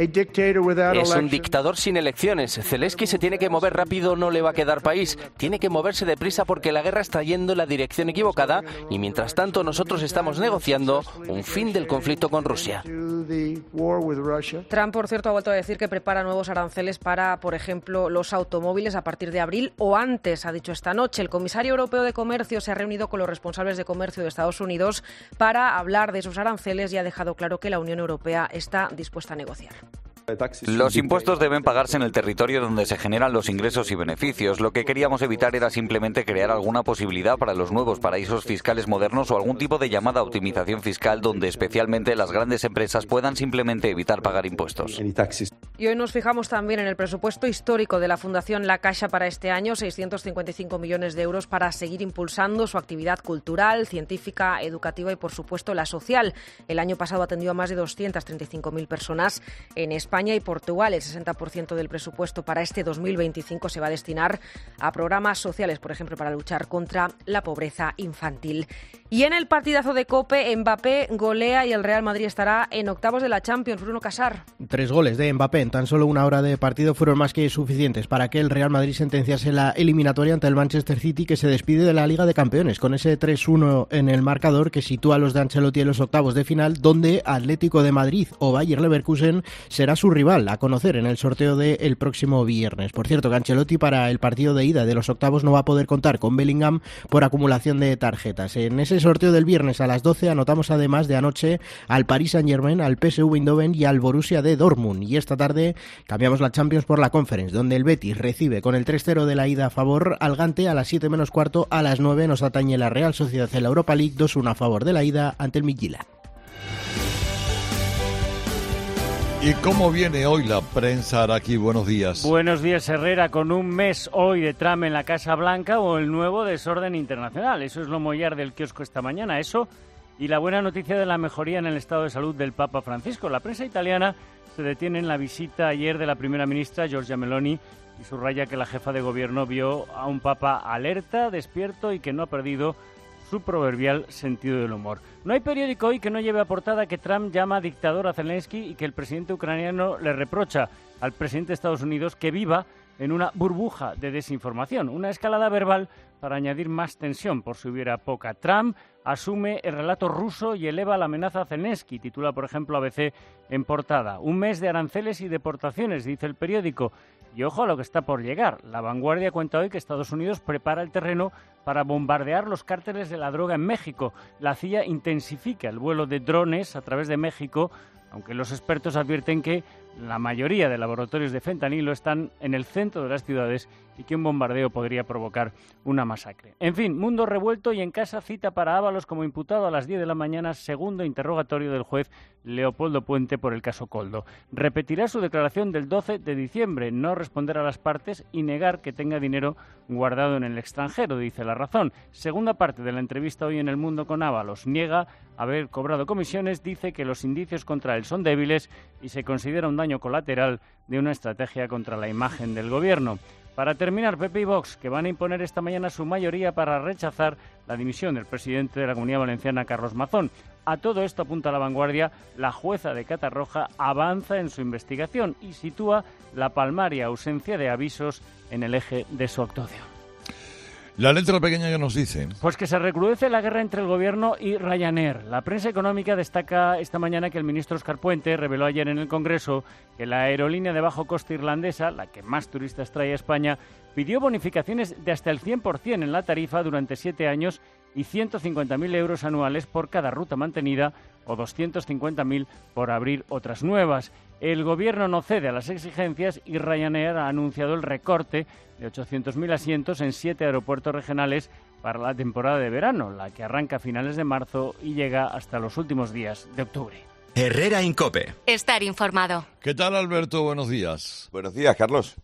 Es un dictador sin elecciones. Zelensky se tiene que mover rápido, no le va a quedar país. Tiene que moverse deprisa porque la guerra está yendo en la dirección equivocada y mientras tanto nosotros estamos negociando un fin del conflicto con Rusia. Trump, por cierto, ha vuelto a decir que prepara nuevos aranceles para, por ejemplo, los automóviles a partir de abril o antes, ha dicho esta noche. El comisario europeo de Comercio se ha reunido con los responsables de comercio de Estados Unidos para hablar de esos aranceles y ha dejado claro que la Unión Europea está dispuesta a negociar. Los impuestos deben pagarse en el territorio donde se generan los ingresos y beneficios. Lo que queríamos evitar era simplemente crear alguna posibilidad para los nuevos paraísos fiscales modernos o algún tipo de llamada optimización fiscal donde especialmente las grandes empresas puedan simplemente evitar pagar impuestos. Y hoy nos fijamos también en el presupuesto histórico de la Fundación La Caixa para este año, 655 millones de euros para seguir impulsando su actividad cultural, científica, educativa y, por supuesto, la social. El año pasado atendió a más de 235.000 personas en España y Portugal. El 60% del presupuesto para este 2025 se va a destinar a programas sociales, por ejemplo, para luchar contra la pobreza infantil. Y en el partidazo de COPE, Mbappé golea y el Real Madrid estará en octavos de la Champions. Bruno Casar. 3 goles de Mbappé en tan solo una hora de partido fueron más que suficientes para que el Real Madrid sentenciase la eliminatoria ante el Manchester City, que se despide de la Liga de Campeones con ese 3-1 en el marcador que sitúa a los de Ancelotti en los octavos de final, donde Atlético de Madrid o Bayer Leverkusen será su su rival a conocer en el sorteo del próximo viernes. Por cierto, que Ancelotti para el partido de ida de los octavos no va a poder contar con Bellingham por acumulación de tarjetas. En ese sorteo del viernes a las 12 anotamos además de anoche al Paris Saint-Germain, al PSV Eindhoven y al Borussia de Dortmund. Y esta tarde cambiamos la Champions por la Conference, donde el Betis recibe con el 3-0 de la ida a favor al Gante a las 7 menos cuarto. A las 9 nos atañe la Real Sociedad en la Europa League, 2-1 a favor de la ida ante el Midtjylland. ¿Y cómo viene hoy la prensa, Araki? Buenos días. Buenos días, Herrera. Con un mes hoy de Trump en la Casa Blanca o el nuevo desorden internacional. Eso es lo mollar del kiosco esta mañana. Eso y la buena noticia de la mejoría en el estado de salud del Papa Francisco. La prensa italiana se detiene en la visita ayer de la primera ministra Giorgia Meloni y subraya que la jefa de gobierno vio a un Papa alerta, despierto y que no ha perdido su proverbial sentido del humor. No hay periódico hoy que no lleve a portada que Trump llama dictador a Zelensky y que el presidente ucraniano le reprocha al presidente de Estados Unidos que viva en una burbuja de desinformación, una escalada verbal para añadir más tensión por si hubiera poca. Trump asume el relato ruso y eleva la amenaza a Zelensky, titula por ejemplo ABC en portada. Un mes de aranceles y deportaciones, dice el periódico. Y ojo a lo que está por llegar. La Vanguardia cuenta hoy que Estados Unidos prepara el terreno para bombardear los cárteles de la droga en México. La CIA intensifica el vuelo de drones a través de México, aunque los expertos advierten que la mayoría de laboratorios de fentanilo están en el centro de las ciudades y que un bombardeo podría provocar una masacre. En fin, mundo revuelto y en casa cita para Ábalos como imputado a las 10 de la mañana, segundo interrogatorio del juez Leopoldo Puente por el caso Koldo. Repetirá su declaración del 12 de diciembre, no responder a las partes y negar que tenga dinero guardado en el extranjero, dice La Razón. Segunda parte de la entrevista hoy en El Mundo con Ábalos. Niega haber cobrado comisiones, dice que los indicios contra él son débiles y se considera un daño colateral de una estrategia contra la imagen del gobierno. Para terminar, PP y Vox, que van a imponer esta mañana su mayoría para rechazar la dimisión del presidente de la Comunidad Valenciana, Carlos Mazón. A todo esto, apunta La Vanguardia, la jueza de Catarroja avanza en su investigación y sitúa la palmaria ausencia de avisos en el eje de su actuación. La letra pequeña que nos dice. Pues que se recrudece la guerra entre el gobierno y Ryanair. La prensa económica destaca esta mañana que el ministro Óscar Puente reveló ayer en el Congreso que la aerolínea de bajo coste irlandesa, la que más turistas trae a España, pidió bonificaciones de hasta el 100% en la tarifa durante 7 años y 150.000 euros anuales por cada ruta mantenida o 250.000 por abrir otras nuevas. El gobierno no cede a las exigencias y Ryanair ha anunciado el recorte de 800.000 asientos en 7 aeropuertos regionales para la temporada de verano, la que arranca a finales de marzo y llega hasta los últimos días de octubre. Herrera en COPE. Estar informado. ¿Qué tal, Alberto? Buenos días. Buenos días, Carlos.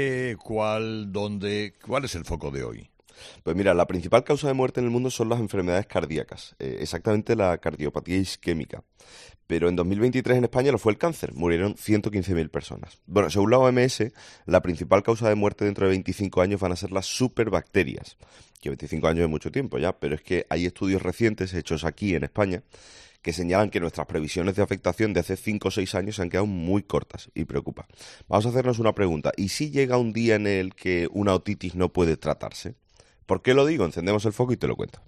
¿Cuál es el foco de hoy? Pues mira, la principal causa de muerte en el mundo son las enfermedades cardíacas, exactamente la cardiopatía isquémica. Pero en 2023 en España lo fue el cáncer, murieron 115.000 personas. Bueno, según la OMS, la principal causa de muerte dentro de 25 años van a ser las superbacterias, que 25 años es mucho tiempo ya, pero es que hay estudios recientes hechos aquí en España que señalan que nuestras previsiones de afectación de hace 5 o 6 años se han quedado muy cortas y preocupa. Vamos a hacernos una pregunta, ¿y si llega un día en el que una otitis no puede tratarse? ¿Por qué lo digo? Encendemos el foco y te lo cuento.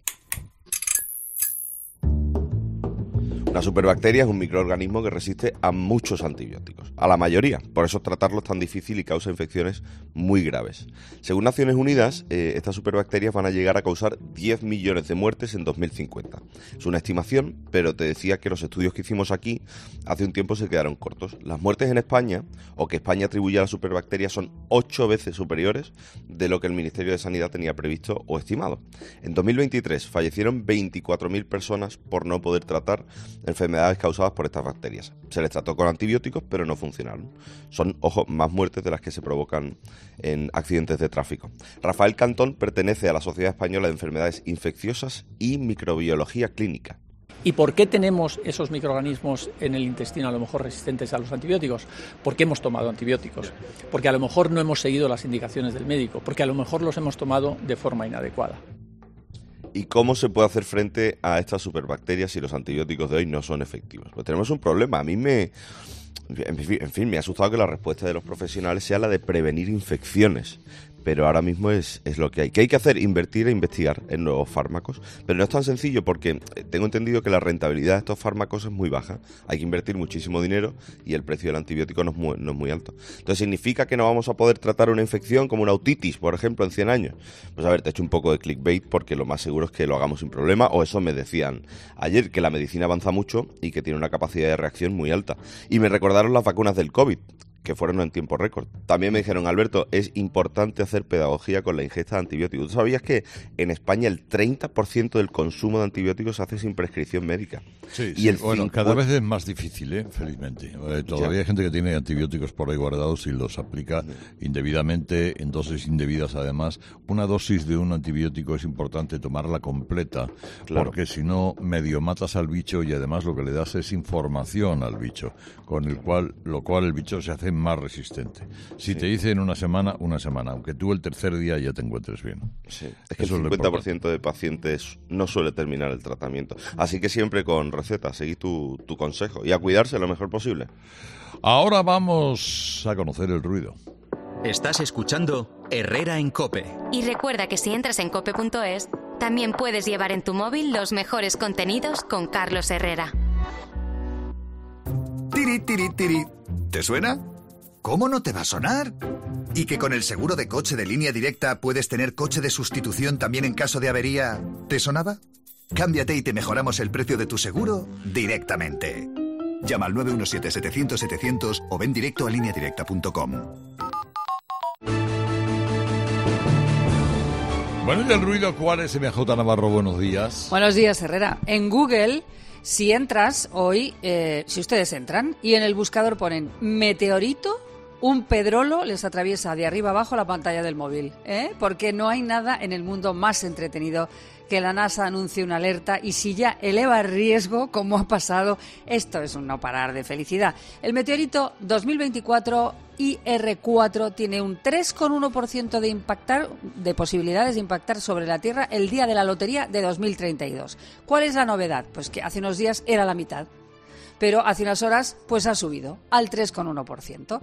Una superbacteria es un microorganismo que resiste a muchos antibióticos, a la mayoría, por eso tratarlo es tan difícil y causa infecciones muy graves. Según Naciones Unidas, estas superbacterias van a llegar a causar 10 millones de muertes en 2050. Es una estimación, pero te decía que los estudios que hicimos aquí hace un tiempo se quedaron cortos. Las muertes en España, o que España atribuye a la superbacteria, son 8 veces superiores de lo que el Ministerio de Sanidad tenía previsto o estimado. En 2023 fallecieron 24.000 personas por no poder tratar enfermedades causadas por estas bacterias. Se les trató con antibióticos, pero no funcionaron. Son, ojo, más muertes de las que se provocan en accidentes de tráfico. Rafael Cantón pertenece a la Sociedad Española de Enfermedades Infecciosas y Microbiología Clínica. ¿Y por qué tenemos esos microorganismos en el intestino a lo mejor resistentes a los antibióticos? Porque hemos tomado antibióticos, porque a lo mejor no hemos seguido las indicaciones del médico, porque a lo mejor los hemos tomado de forma inadecuada. ¿Y cómo se puede hacer frente a estas superbacterias si los antibióticos de hoy no son efectivos? Pues tenemos un problema. A mí me ha asustado que la respuesta de los profesionales sea la de prevenir infecciones. pero ahora mismo es lo que hay. ¿Qué hay que hacer? Invertir e investigar en nuevos fármacos. Pero no es tan sencillo porque tengo entendido que la rentabilidad de estos fármacos es muy baja. Hay que invertir muchísimo dinero y el precio del antibiótico no es muy alto. Entonces, ¿significa que no vamos a poder tratar una infección como una otitis, por ejemplo, en 100 años? Pues a ver, te he hecho un poco de clickbait porque lo más seguro es que lo hagamos sin problema, o eso me decían ayer, que la medicina avanza mucho y que tiene una capacidad de reacción muy alta. Y me recordaron las vacunas del COVID, que fueron en tiempo récord. También me dijeron, Alberto, es importante hacer pedagogía con la ingesta de antibióticos. ¿Tú sabías que en España el 30% del consumo de antibióticos se hace sin prescripción médica? Sí, y bueno, cada vez es más difícil, felizmente. Todavía hay gente que tiene antibióticos por ahí guardados y los aplica indebidamente, en dosis indebidas además. Una dosis de un antibiótico es importante tomarla completa, porque si no, medio matas al bicho y además lo que le das es información al bicho, lo cual el bicho se hace más resistente. Si te dice en una semana, aunque tú el tercer día ya te encuentres bien. Sí. Es que el 50% de pacientes no suele terminar el tratamiento. Así que siempre con receta, seguid tu consejo y a cuidarse lo mejor posible. Ahora vamos a conocer el ruido. Estás escuchando Herrera en COPE. Y recuerda que si entras en cope.es, también puedes llevar en tu móvil los mejores contenidos con Carlos Herrera. Tiri, tiri, tiri. ¿Te suena? ¿Cómo no te va a sonar? ¿Y que con el seguro de coche de Línea Directa puedes tener coche de sustitución también en caso de avería? ¿Te sonaba? Cámbiate y te mejoramos el precio de tu seguro directamente. Llama al 917-700-700 o ven directo a lineadirecta.com. Bueno, y el ruido, ¿cuál es, MJ Navarro? Buenos días. Buenos días, Herrera. En Google, si entras hoy, si ustedes entran, y en el buscador ponen meteorito, un pedrolo les atraviesa de arriba abajo la pantalla del móvil, porque no hay nada en el mundo más entretenido que la NASA anuncie una alerta y si ya eleva el riesgo, como ha pasado, esto es un no parar de felicidad. El meteorito 2024 IR4 tiene un 3,1% de posibilidades de impactar sobre la Tierra el día de la lotería de 2032. ¿Cuál es la novedad? Pues que hace unos días era la mitad. Pero hace unas horas pues ha subido al 3,1%.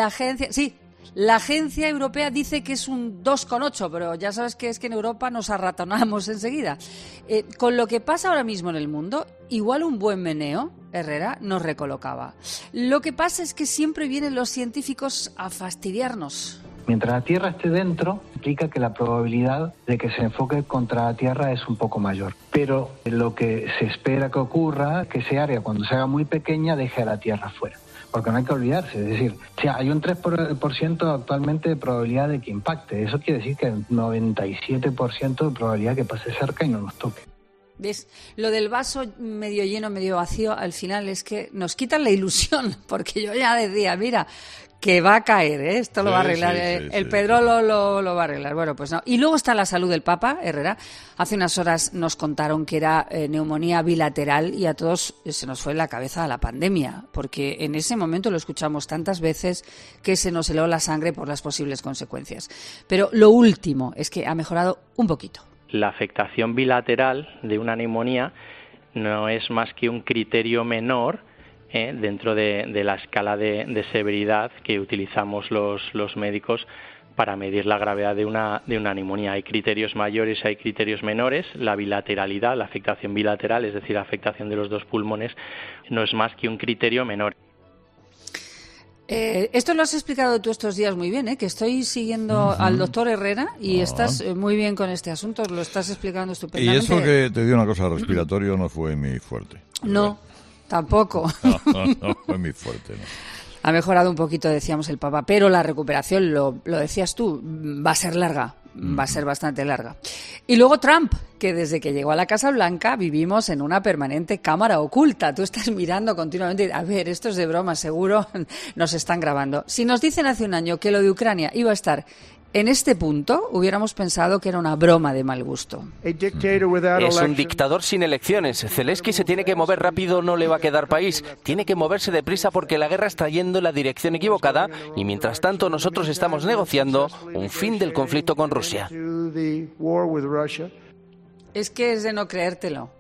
La agencia europea dice que es un 2,8%, pero ya sabes que es que en Europa nos arratonamos enseguida. Con lo que pasa ahora mismo en el mundo, igual un buen meneo, Herrera, nos recolocaba. Lo que pasa es que siempre vienen los científicos a fastidiarnos. Mientras la Tierra esté dentro, implica que la probabilidad de que se enfoque contra la Tierra es un poco mayor. Pero lo que se espera que ocurra, que ese área cuando se haga muy pequeña deje a la Tierra fuera. Porque no hay que olvidarse, es decir, hay un 3% actualmente de probabilidad de que impacte. Eso quiere decir que hay un 97% de probabilidad que pase cerca y no nos toque. ¿Ves? Lo del vaso medio lleno, medio vacío, al final es que nos quitan la ilusión, porque yo ya decía, mira, que va a caer, esto lo va a arreglar, el pedrolo lo va a arreglar. Bueno, pues no. Y luego está la salud del Papa, Herrera. Hace unas horas nos contaron que era neumonía bilateral y a todos se nos fue la cabeza a la pandemia, porque en ese momento lo escuchamos tantas veces que se nos heló la sangre por las posibles consecuencias. Pero lo último es que ha mejorado un poquito. La afectación bilateral de una neumonía no es más que un criterio menor dentro de la escala de severidad que utilizamos los médicos para medir la gravedad de una neumonía. Hay criterios mayores, hay criterios menores. La bilateralidad, la afectación bilateral, es decir, la afectación de los dos pulmones, no es más que un criterio menor. Esto lo has explicado tú estos días muy bien, que estoy siguiendo al doctor Herrera y estás muy bien con este asunto, lo estás explicando estupendamente. Y eso que te dio una cosa respiratorio no fue muy fuerte. No, tampoco. No fue muy fuerte, no. Ha mejorado un poquito, decíamos el Papa, pero la recuperación, lo decías tú, va a ser larga, va a ser bastante larga. Y luego Trump, que desde que llegó a la Casa Blanca vivimos en una permanente cámara oculta. Tú estás mirando continuamente, a ver, esto es de broma, seguro nos están grabando. Si nos dicen hace un año que lo de Ucrania iba a estar en este punto, hubiéramos pensado que era una broma de mal gusto. Es un dictador sin elecciones. Zelensky se tiene que mover rápido, no le va a quedar país. Tiene que moverse deprisa porque la guerra está yendo en la dirección equivocada y mientras tanto nosotros estamos negociando un fin del conflicto con Rusia. Es que es de no creértelo.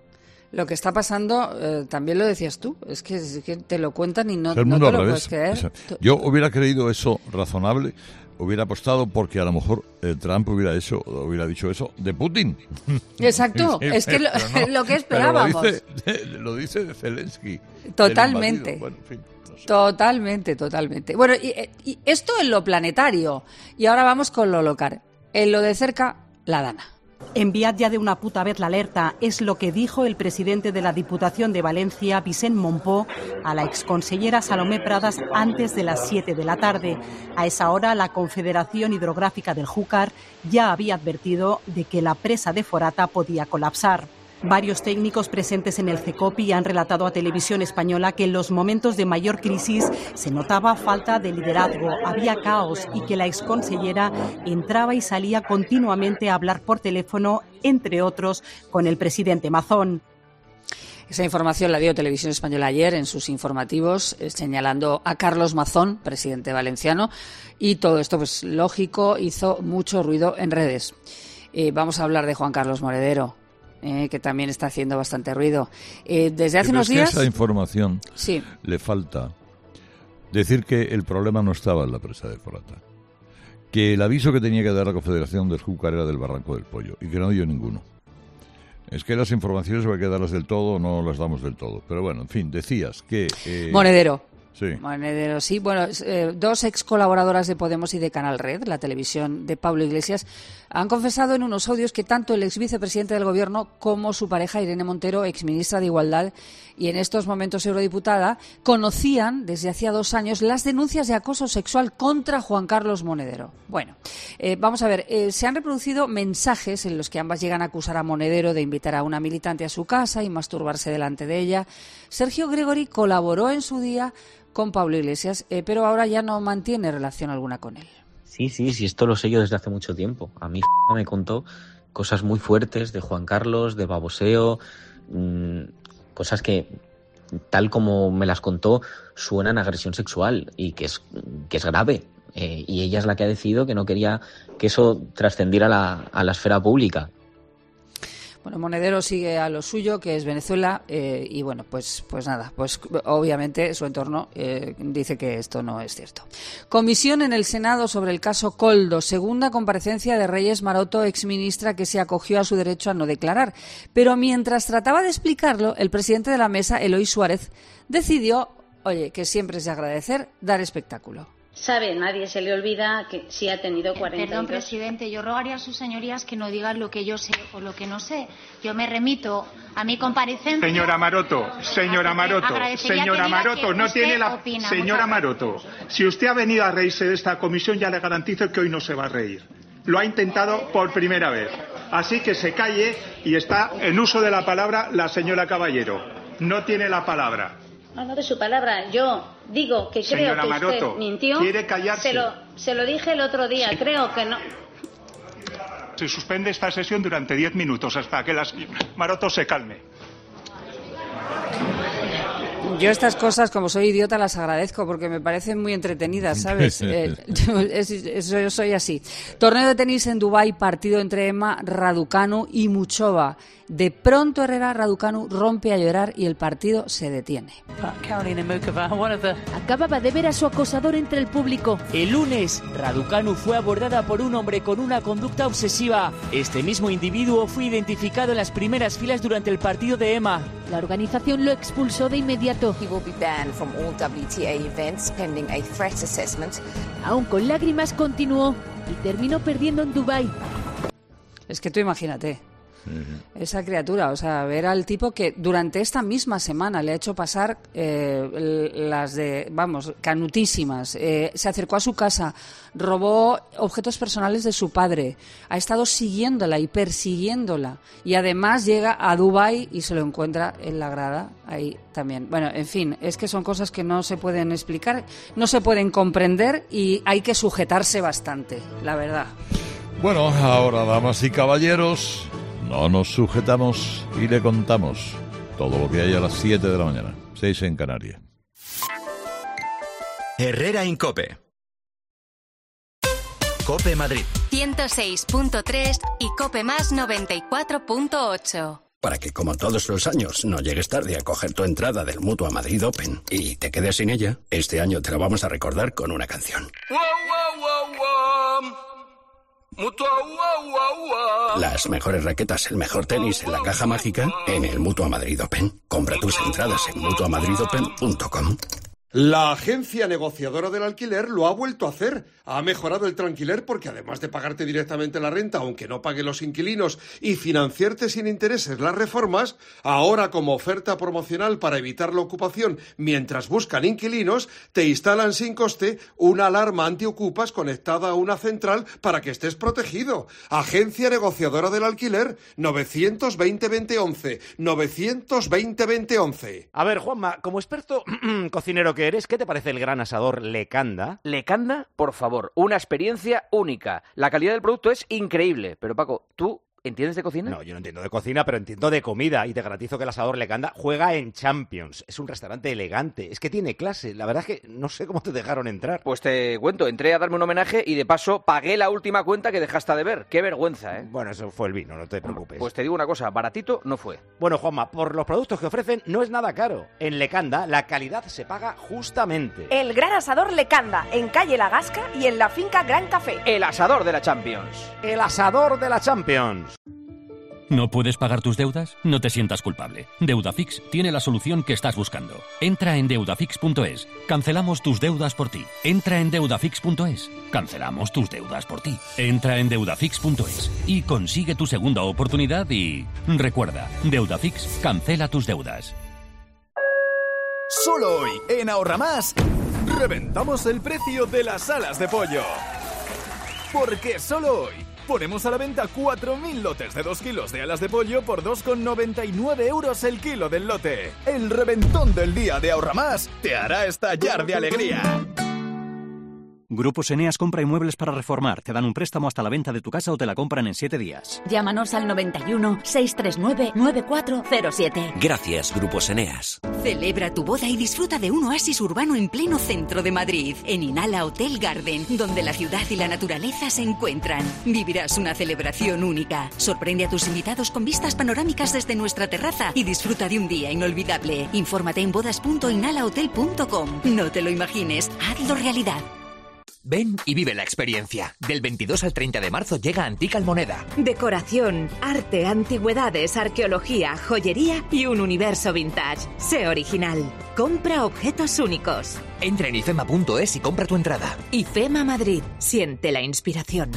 Lo que está pasando, también lo decías tú, es que te lo cuentan y no te lo puedes creer. Yo hubiera creído eso razonable, hubiera apostado porque a lo mejor Trump hubiera dicho eso de Putin. Exacto, sí, es que lo que esperábamos. Lo dice Zelensky. Totalmente. Bueno, en fin, no sé. Totalmente. Bueno, y esto en lo planetario. Y ahora vamos con lo local. En lo de cerca, la Dana. Enviad ya de una puta vez la alerta, es lo que dijo el presidente de la Diputación de Valencia, Vicent Monpó, a la exconsellera Salomé Pradas antes de las 7 de la tarde. A esa hora, la Confederación Hidrográfica del Júcar ya había advertido de que la presa de Forata podía colapsar. Varios técnicos presentes en el CECOPI han relatado a Televisión Española que en los momentos de mayor crisis se notaba falta de liderazgo, había caos y que la exconsellera entraba y salía continuamente a hablar por teléfono, entre otros, con el presidente Mazón. Esa información la dio Televisión Española ayer en sus informativos, señalando a Carlos Mazón, presidente valenciano, y todo esto, pues lógico, hizo mucho ruido en redes. Vamos a hablar de Juan Carlos Monedero. Que también está haciendo bastante ruido. Desde hace unos días... Esa información sí. Le falta decir que el problema no estaba en la presa de Forata, que el aviso que tenía que dar la Confederación del Júcar era del Barranco del Pollo y que no dio ninguno. Es que las informaciones hay que darlas del todo o no las damos del todo. Pero bueno, en fin, decías que... Monedero. Sí. Monedero, sí. Bueno, dos ex colaboradoras de Podemos y de Canal Red, la televisión de Pablo Iglesias, han confesado en unos audios que tanto el ex vicepresidente del Gobierno como su pareja Irene Montero, ex ministra de Igualdad y en estos momentos eurodiputada, conocían desde hacía 2 años las denuncias de acoso sexual contra Juan Carlos Monedero. Bueno, vamos a ver, se han reproducido mensajes en los que ambas llegan a acusar a Monedero de invitar a una militante a su casa y masturbarse delante de ella. Sergio Gregori colaboró en su día con Pablo Iglesias, pero ahora ya no mantiene relación alguna con él. Sí, esto lo sé yo desde hace mucho tiempo. A mí me contó cosas muy fuertes de Juan Carlos, de baboseo, cosas que, tal como me las contó, suenan a agresión sexual y que es grave. Y ella es la que ha decidido que no quería que eso trascendiera a la esfera pública. Bueno, Monedero sigue a lo suyo, que es Venezuela, y bueno, pues nada, pues obviamente su entorno dice que esto no es cierto. Comisión en el Senado sobre el caso Koldo, segunda comparecencia de Reyes Maroto, exministra que se acogió a su derecho a no declarar. Pero mientras trataba de explicarlo, el presidente de la mesa, Eloy Suárez, decidió, oye, que siempre es de agradecer, dar espectáculo. Sabe, nadie se le olvida que sí ha tenido 42... Perdón, presidente, yo rogaría a sus señorías que no digan lo que yo sé o lo que no sé. Yo me remito a mi comparecencia... Señora Maroto, no tiene la... Opina, señora Maroto, si usted ha venido a reírse de esta comisión, ya le garantizo que hoy no se va a reír. Lo ha intentado por primera vez. Así que se calle y está en uso de la palabra la señora Caballero. No tiene la palabra. No de su palabra. Yo digo que creo señora que Maroto, usted mintió. ¿quiere callarse? Se lo dije el otro día. Creo que no. Se suspende esta sesión durante 10 minutos hasta que la señora Maroto se calme. Yo estas cosas, como soy idiota, las agradezco porque me parecen muy entretenidas, ¿sabes? Yo soy así. Torneo de tenis en Dubái, partido entre Emma Raducanu y Muchova. De pronto Herrera Raducanu rompe a llorar y el partido se detiene. Acababa de ver a su acosador entre el público. El lunes, Raducanu fue abordada por un hombre con una conducta obsesiva. Este mismo individuo fue identificado en las primeras filas durante el partido de Emma. La organización lo expulsó de inmediato. Aún con lágrimas continuó y terminó perdiendo en Dubái. Es que tú imagínate. Esa criatura, o sea, ver al tipo que durante esta misma semana le ha hecho pasar canutísimas, se acercó a su casa, robó objetos personales de su padre, ha estado siguiéndola y persiguiéndola y además llega a Dubái y se lo encuentra en la grada ahí también. Bueno, en fin, es que son cosas que no se pueden explicar, no se pueden comprender y hay que sujetarse bastante, la verdad. Bueno, ahora, damas y caballeros, no nos sujetamos y le contamos todo lo que hay a las 7 de la mañana, 6 en Canarias. Herrera Incope. Cope Madrid. 106.3 y Cope Más 94.8. para que, como todos los años, no llegues tarde a coger tu entrada del Mutua Madrid Open y te quedes sin ella, este año te lo vamos a recordar con una canción. Las mejores raquetas, el mejor tenis en la caja mágica en el Mutua Madrid Open. Compra tus entradas en mutuamadridopen.com. La agencia negociadora del alquiler lo ha vuelto a hacer. Ha mejorado el tranquiler porque además de pagarte directamente la renta, aunque no paguen los inquilinos, y financiarte sin intereses las reformas, ahora como oferta promocional para evitar la ocupación mientras buscan inquilinos, te instalan sin coste una alarma antiocupas conectada a una central para que estés protegido. Agencia negociadora del alquiler, 920-2011, 920-2011. A ver, Juanma, como experto cocinero que eres, ¿qué te parece el gran asador Lecanda? ¿Lecanda? Por favor, una experiencia única. La calidad del producto es increíble. Pero Paco, ¿tú entiendes de cocina? No, yo no entiendo de cocina, pero entiendo de comida. Y te garantizo que el asador Lecanda juega en Champions. Es un restaurante elegante. Es que tiene clase. La verdad es que no sé cómo te dejaron entrar. Pues te cuento, entré a darme un homenaje y de paso pagué la última cuenta que dejaste de ver. Qué vergüenza, ¿eh? Bueno, eso fue el vino, no te preocupes. Pues te digo una cosa, baratito no fue. Bueno, Juanma, por los productos que ofrecen no es nada caro. En Lecanda la calidad se paga justamente. El gran asador Lecanda, en calle La Gasca y en la finca Gran Café. El asador de la Champions. El asador de la Champions. ¿No puedes pagar tus deudas? No te sientas culpable. Deudafix tiene la solución que estás buscando. Entra en deudafix.es. Cancelamos tus deudas por ti. Entra en deudafix.es. Cancelamos tus deudas por ti. Entra en deudafix.es y consigue tu segunda oportunidad y... recuerda, Deudafix cancela tus deudas. Solo hoy, en Ahorramás, reventamos el precio de las alas de pollo. Porque solo hoy ponemos a la venta 4.000 lotes de 2 kilos de alas de pollo por 2,99 euros el kilo del lote. El reventón del día de Ahorramás te hará estallar de alegría. Grupos Eneas compra inmuebles para reformar. Te dan un préstamo hasta la venta de tu casa o te la compran en 7 días. Llámanos al 91 639 9407. Gracias, Grupos Eneas. Celebra tu boda y disfruta de un oasis urbano en pleno centro de Madrid, en Inhala Hotel Garden, donde la ciudad y la naturaleza se encuentran. Vivirás una celebración única. Sorprende a tus invitados con vistas panorámicas desde nuestra terraza y disfruta de un día inolvidable. Infórmate en bodas.inhalahotel.com. No te lo imagines, hazlo realidad. Ven y vive la experiencia. Del 22 al 30 de marzo llega Antica Almoneda. Decoración, arte, antigüedades, arqueología, joyería y un universo vintage. Sé original. Compra objetos únicos. Entra en ifema.es y compra tu entrada. IFEMA Madrid. Siente la inspiración.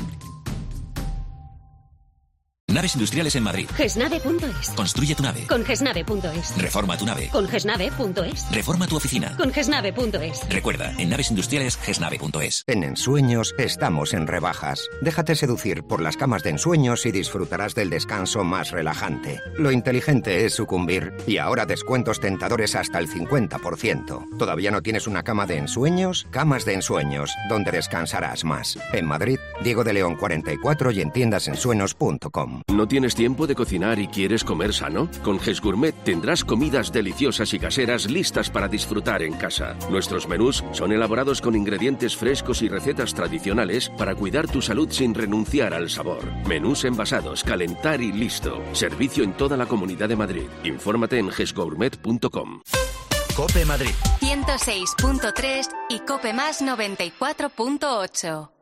Naves industriales en Madrid. Gesnave.es. Construye tu nave. Con Gesnave.es. Reforma tu nave. Con Gesnave.es. Reforma tu oficina. Con Gesnave.es. Recuerda, en naves industriales, Gesnave.es. En Ensueños estamos en rebajas. Déjate seducir por las camas de ensueños y disfrutarás del descanso más relajante. Lo inteligente es sucumbir. Y ahora descuentos tentadores hasta el 50%. ¿Todavía no tienes una cama de ensueños? Camas de ensueños, donde descansarás más. En Madrid, Diego de León 44 y en tiendasensueños.com. ¿No tienes tiempo de cocinar y quieres comer sano? Con GES Gourmet tendrás comidas deliciosas y caseras listas para disfrutar en casa. Nuestros menús son elaborados con ingredientes frescos y recetas tradicionales para cuidar tu salud sin renunciar al sabor. Menús envasados, calentar y listo. Servicio en toda la Comunidad de Madrid. Infórmate en gesgourmet.com. COPE Madrid 106.3 y COPE Más 94.8.